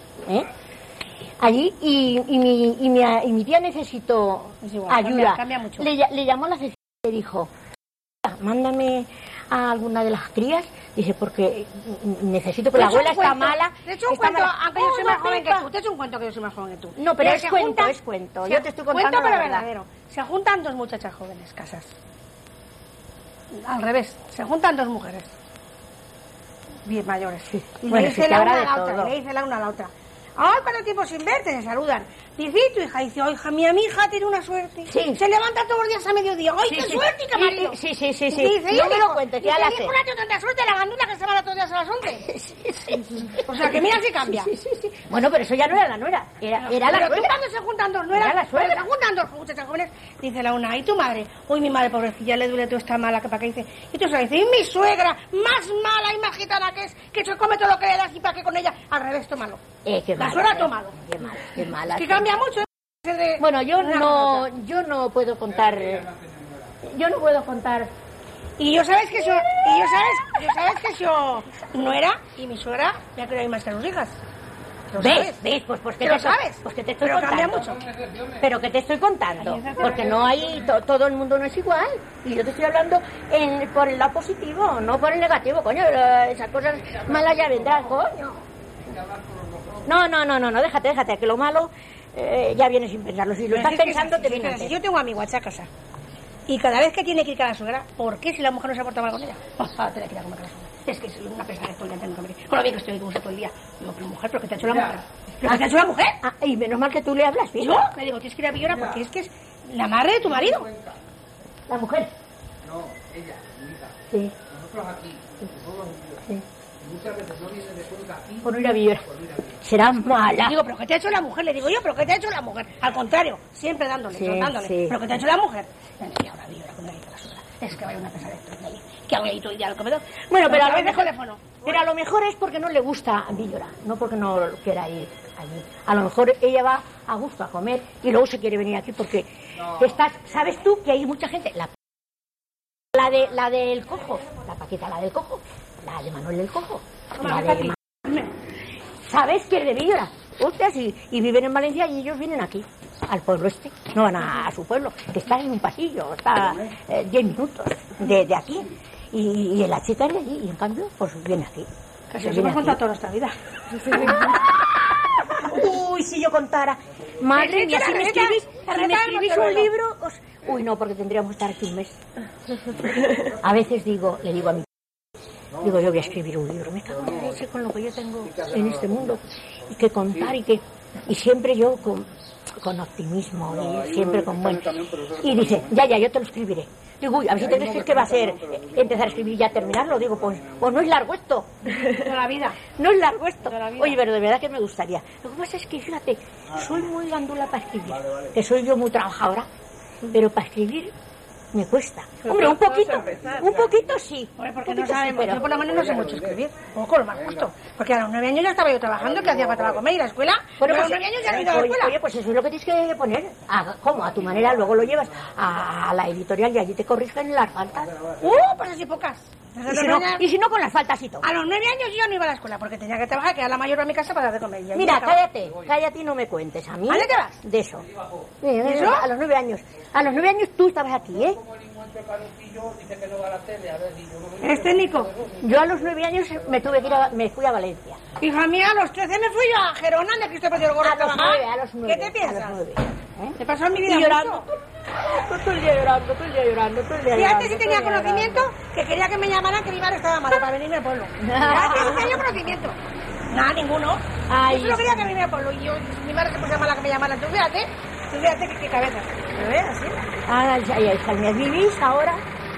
allí y mi tía necesitó igual, ayuda. cambia mucho. Le llamó la Cecilia y le dijo, mándame a alguna de las crías, dice, porque necesito que la abuela está mala. Te he hecho un cuento, aunque yo soy más joven que tú. Te he hecho un cuento que yo soy más joven que tú. No, pero es cuento, juntan, es cuento. Yo te estoy contando cuento, pero la verdad. verdadero. Se juntan dos muchachas jóvenes, casas. Al revés, se juntan dos mujeres. Bien mayores. Sí. Y Bueno, le dice sí, la que una habrá a de la otra, todo. le dice la una a la otra. ¡Ay, cuánto tiempo sin verte! Se saludan. Dice, ¿y tu hija? Dice, ¡ay, hija mía, mi hija tiene una suerte! Sí. Se levanta todos los días a mediodía. ¡Ay, qué suerte y qué marido! Sí. Dice, No me lo cuentes, ya la sé. Dice, una tiene tanta suerte, la gandula que se va todos los días a las 11. O sea, que mira si cambia. Sí. Bueno, pero eso ya no era la nuera, era la Pero tú suegra. cuando se juntan dos Era nueras, la suegra. cuando se juntan dos muchachas jóvenes, dice la una, ¿y tu madre? Uy, mi madre, pobrecilla, le duele todo, está mala, que para qué dice. Y tú se la dice, y mi suegra, más mala y más gitana que se come todo lo que le das y para qué con ella. Al revés, tómalo. Qué La mala, suegra, tómalo. Qué mala. Es que cambia mucho. Bueno, yo no puedo contar. Yo no puedo contar. Y yo sabes que yo no era, y mi suegra me ha querido más que a sus hijas. ¿Lo sabes? ¿Ves? Pues que ¿Lo sabes? Pues que te estoy Pero contando. cambia mucho. Pero que te estoy contando. Porque no hay. Todo el mundo no es igual. Y yo te estoy hablando por el lado positivo, no por el negativo, coño. Esas cosas malas ya vendrán, coño. No, déjate, que lo malo ya viene sin pensarlo. Si lo estás pensando, te viene Si yo tengo a mi guacha a casa y cada vez que tiene que ir a la suegra, ¿por qué si la mujer no se ha portado mal con ella? Te la quiero comer con la suegra. Es que soy una persona que todo el día tengo que comer. Con lo bien que estoy como todo el día. Digo, pero mujer, ¿pero qué te ha hecho la mujer? ¿Pero qué te ha hecho la mujer? Y menos mal que tú le hablas bien. Yo le digo, tienes que ir a Villora porque es que es la madre de tu marido. La mujer. No, ella, mi hija. Sí. Nosotros aquí, todos los días. Muchas veces no viene de Cuenca aquí. Por no ir a Villora. Será mala. Digo, ¿pero qué te ha hecho la mujer? Le digo yo, ¿pero qué te ha hecho la mujer? Al contrario, siempre dándole, soltándole. Sí. ¿Pero qué te ha hecho la mujer? Y ahora Villora con la suegra. Es que vaya una pesadez de ahí. Que hago ahí todo el día al comedor. Bueno, pero a lo mejor mejor, teléfono. pero a lo mejor es porque no le gusta Villora, no porque no quiera ir allí. A lo mejor ella va a gusto a comer y luego se quiere venir aquí porque sabes tú que hay mucha gente. La del cojo, la Paquita, la del cojo, la de Manuel del Cojo, ¿sabes que es de Villora? Hostias, y viven en Valencia y ellos vienen aquí, al pueblo este, no van a su pueblo, que está en un pasillo, está 10 minutos de aquí, y la chica es de allí, y en cambio, pues viene aquí. Casi nos hemos contado toda nuestra vida. Uy, si yo contara, madre mía, si me escribís un libro, uy, no, porque tendríamos que estar aquí un mes. A veces le digo a mi digo, yo voy a escribir un libro, me cago en la leche con lo que yo tengo en este mundo, y que contar, y siempre yo con optimismo, y siempre con buen... Y dice, ya, yo te lo escribiré. Digo, uy, a ver si te crees que va a ser empezar a escribir y ya terminarlo. Digo, pues no es largo esto. De la vida. No es largo esto. Oye, pero de verdad que me gustaría. Lo que pasa es que, fíjate, soy muy gandula para escribir, que soy yo muy trabajadora, pero para escribir me cuesta. Hombre, un poquito sí. Hombre, porque no sabemos, yo por la mañana no sé mucho escribir, poco lo más justo. Porque a los 9 años ya estaba yo trabajando, que hacía falta comer y la escuela. Bueno, a los 9 años ya no he ido a la escuela. Oye, pues eso es lo que tienes que poner. ¿Cómo? A tu manera, luego lo llevas a la editorial y allí te corrigen las faltas. Pues así pocas. Y si no, con las faltas y todo. A los 9 años yo no iba a la escuela porque tenía que trabajar, que era la mayor de mi casa para dar de comer. Mira, cállate y no me cuentes. ¿A mí? ¿A dónde te vas? De eso. A los 9 años. A los 9 años tú estabas aquí, ¿eh? Canutillo dice que no va a la tele, a ver si yo no me... ¿Eres técnico? Yo a los 9 años me fui a Valencia. Hija mía, a los 13 me fui yo a Gerona, de Cristo Perdió el Gorro A los 9, a los 9. ¿Qué te piensas? A los 9. ¿Te pasó en mi vida Y llorando. mucho? Todo el día llorando, todo el día llorando, todo el día llorando. Fíjate si tenía conocimiento, que quería que me llamaran que mi madre estaba mala para venirme al pueblo. Fíjate si tenía conocimiento. Nada, ninguno. Ay, Yo solo quería que viniera al pueblo y yo, mi madre se puso mala que me llamaran. Tú fíjate qué cabeza. ¿Me ves así? Ay, ay, ay, hija mía, vivís ahora.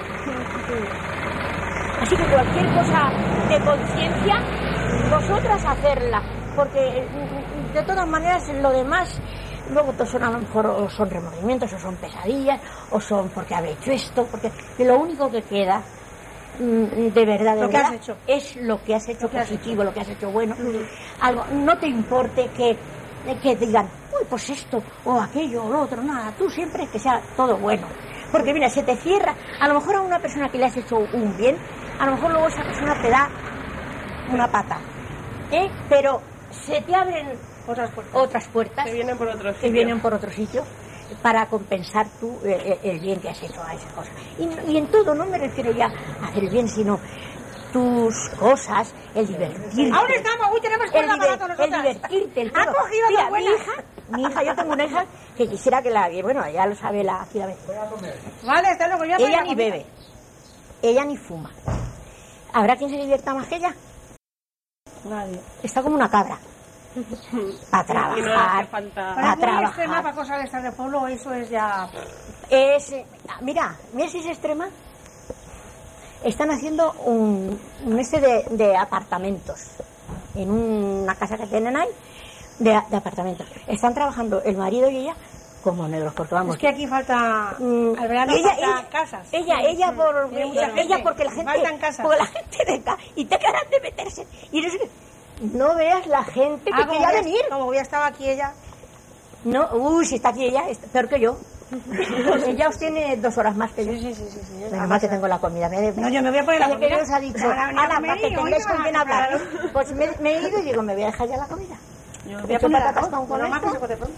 Así que cualquier cosa de conciencia, vosotras hacerla, porque de todas maneras lo demás, luego son a lo mejor o son remordimientos, o son pesadillas, o son porque habéis hecho esto, porque lo único que queda de verdad, Lo que has hecho. es lo que has hecho positivo, lo que has hecho bueno. Algo, no te importe que digan, uy, pues esto, o aquello, o lo otro, nada, tú siempre que sea todo bueno. Porque mira, se te cierra, a lo mejor a una persona que le has hecho un bien, a lo mejor luego esa persona te da una pata, pero se te abren otras puertas Que vienen por otro que sitio. vienen por otro sitio para compensar tú el bien que has hecho a esa cosa. Y en todo, no me refiero ya a hacer el bien, sino tus cosas, el divertirte. Aún estamos, uy, tenemos cuerda para todos El nosotras. divertirte, el Ha todo. cogido a tu Mira, abuela. mi hija, yo tengo una hija que quisiera que bueno, ya lo sabe aquí la vez. Vale, hasta luego. Yo Ella ni bebe, ella ni fuma. ¿Habrá quien se divierta más que ella? Nadie. Está como una cabra. Para Y no trabajar, hace falta... Para para muy extrema, trabajar. para cosas de estas de pueblo, eso es ya... Mira si es extrema. Están haciendo un de apartamentos en una casa que tienen ahí de apartamentos. Están trabajando el marido y ella como negros, porque vamos. Es que aquí falta... Al verano falta casas. Ella Tiene mucha gente. ella porque la gente, Faltan casas. porque la gente venga y te quedan de meterse y no veas la gente que quería venir. Como hubiera estado aquí ella. No, si está aquí ella, es peor que yo. Ella os tiene 2 horas más que yo. Sí. Menos mal que tengo la comida. No, yo me voy a poner la Que comida. os ha dicho, Ahora venía a Ana, comer para que y hoy tengáis me con van quién a hablar. preparar. Pues me he ido y digo, me voy a dejar ya la comida. Yo He voy a hecho poner patatas arroz, con lo más que esto. se puede poner.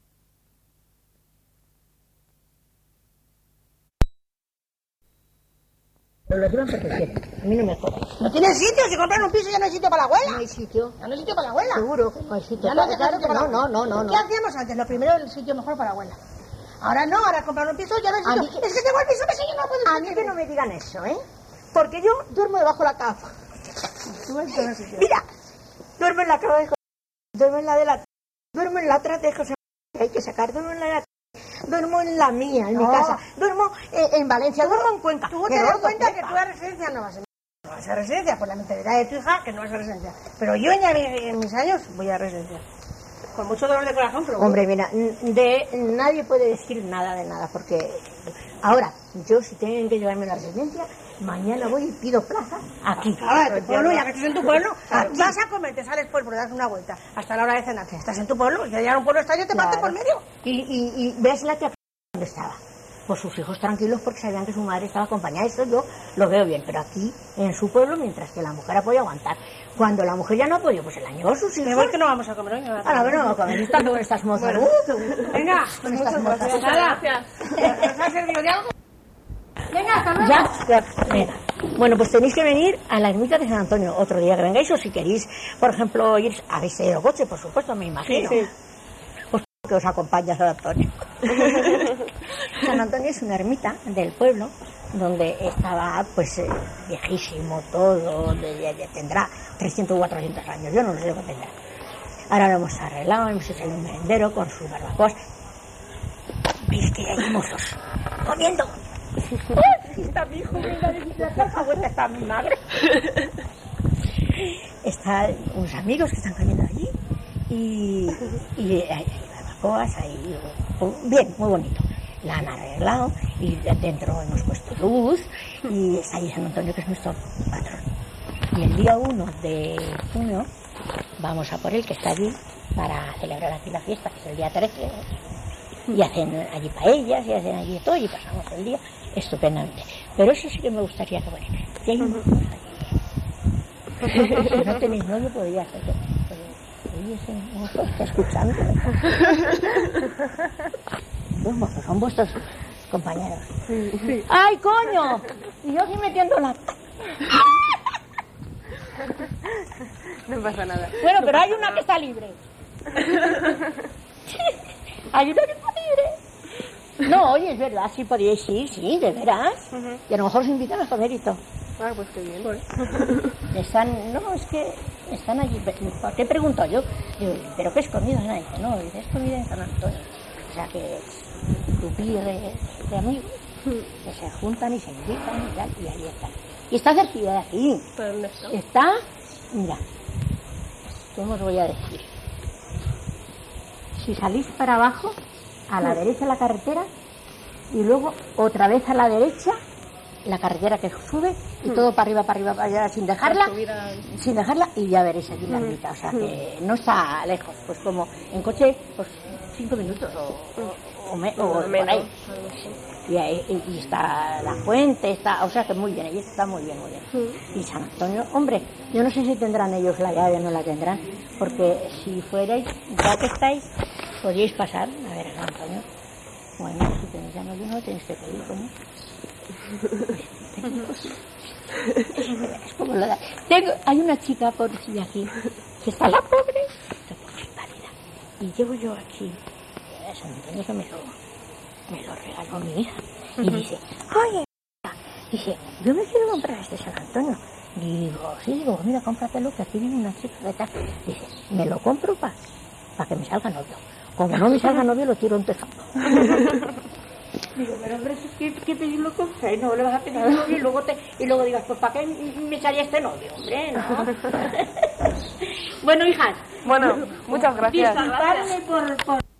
Pero lo llevan porque quieren. A mí no me jodan. No tienen sitio, si compran un piso ya no hay sitio para la abuela. No hay sitio. Ya no hay sitio para la abuela. Seguro que no hay sitio. Ya no hay Claro que sitio para la no. abuela. ¿Qué hacíamos antes? Lo primero, el sitio mejor para la abuela. Ahora no, ahora comprar un piso ya no hay A sitio. mí que- Es que tengo el piso pequeño, no puedo A mí que no me digan eso, ¿eh? Porque yo duermo debajo de la cama. Mira, duermo en la cama de José, duermo en la de la... Duermo en la atrás de José, que hay que sacar, duermo en la de la... Duermo en la mía, en mi casa. Duermo en Valencia, duermo en Cuenca. Tú te das cuenta que tú a residencia no vas a... No vas a residencia por la mentalidad de tu hija, que no vas a residencia. Pero yo en mis años voy a residencia. Con mucho dolor de corazón, pero... Hombre, mira, nadie puede decir nada de nada, porque ahora, yo si tienen que llevarme a la residencia, mañana voy y pido plaza aquí. Ahora, tu pueblo, ya que estás en tu pueblo, vas a comer, te sales por das una vuelta hasta la hora de cenar. Estás en tu pueblo, ya llegar a un pueblo extraño te partes por medio. Y ves la tía donde estaba. Pues sus hijos tranquilos porque sabían que su madre estaba acompañada. Eso yo lo veo bien. Pero aquí, en su pueblo, mientras que la mujer ha podido aguantar. Cuando la mujer ya no ha podido, pues se la llevó a sus hijos. Me voy que no vamos a comer hoy. Ahora, bueno, vamos a comer con estas mozas. Qué gusto. Venga, Con estas mozas. nada. ¿Nos ha servido de algo? Venga, hasta luego. Ya, venga. Bueno, pues tenéis que venir a la ermita de San Antonio otro día que vengáis, o si queréis, por ejemplo, ir, habéis tenido coche, por supuesto, me imagino. Sí. Pues que os acompaña San Antonio. San Antonio es una ermita del pueblo donde estaba, pues, viejísimo todo, tendrá 300 o 400 años, yo no sé lo que tendrá. Ahora lo hemos arreglado, hemos hecho un merendero con sus barbacoas. ¿Veis que hay mozos comiendo? ¡Oh! Está mi hijo, venga, de la caja, vuelta está mi madre. Están unos amigos que están comiendo allí y hay barbacoas, hay bien, muy bonito. La han arreglado y dentro hemos puesto luz y está ahí San Antonio, que es nuestro patrón. Y el día 1 de junio vamos a por él, que está allí, para celebrar aquí la fiesta, que es el día 13. Y hacen allí paellas y hacen allí todo y pasamos el día estupendamente. Pero eso sí que me gustaría que fuera. Si hay un si no tenéis novio, podría ser que ese mozo está escuchando. Los mozos son vuestros compañeros. ¡Ay, coño! Y yo aquí metiendo la... No pasa nada. Bueno, pero hay una que está libre. Hay una que está libre. No, oye, es verdad, sí podíais ir, sí, de veras. Y a lo mejor os invitan a comer y todo. Ah, pues qué bien. Están, no, es que están allí. ¿Por qué pregunto yo? Digo, ¿pero qué es comida? Y dice, no, es comida en San Antonio. O sea que es grupí de amigos que se juntan y se invitan y tal, y ahí están. Y está cerquita de aquí. ¿Pero dónde está? Está, mira, ¿cómo os voy a decir? Si salís para abajo, a la derecha la carretera, y luego otra vez a la derecha, la carretera que sube, y todo para arriba, sin dejarla, y ya veréis aquí la mitad. O sea que no está lejos, pues como en coche, pues 5 minutos o menos, por ahí. Y está la fuente, está, o sea que muy bien, allí está muy bien. Y San Antonio, hombre, yo no sé si tendrán ellos la llave o no la tendrán, porque si fuerais, ya que estáis, podríais pasar a ver a San Antonio. Bueno, si tenéis ya novio no tenéis que pedir, coño. Es como hay una chica pobrecilla aquí, que está la pobre, pálida, y llevo yo aquí, San Antonio que me lo regaló mi hija, y dice, oye, dice, yo me quiero comprar este San Antonio. Digo, sí, digo, mira, cómpratelo, que aquí viene una chica de tal. Dice, me lo compro para que me salga novio. Como no me salga novio, lo tiro en tejado. Digo, pero hombre, ¿qué pedirlo con fe? No le vas a pedir novio y luego digas, pues ¿para qué me salía este novio, hombre? ¿No? Bueno, hijas. Bueno, muchas gracias. Disculpadme por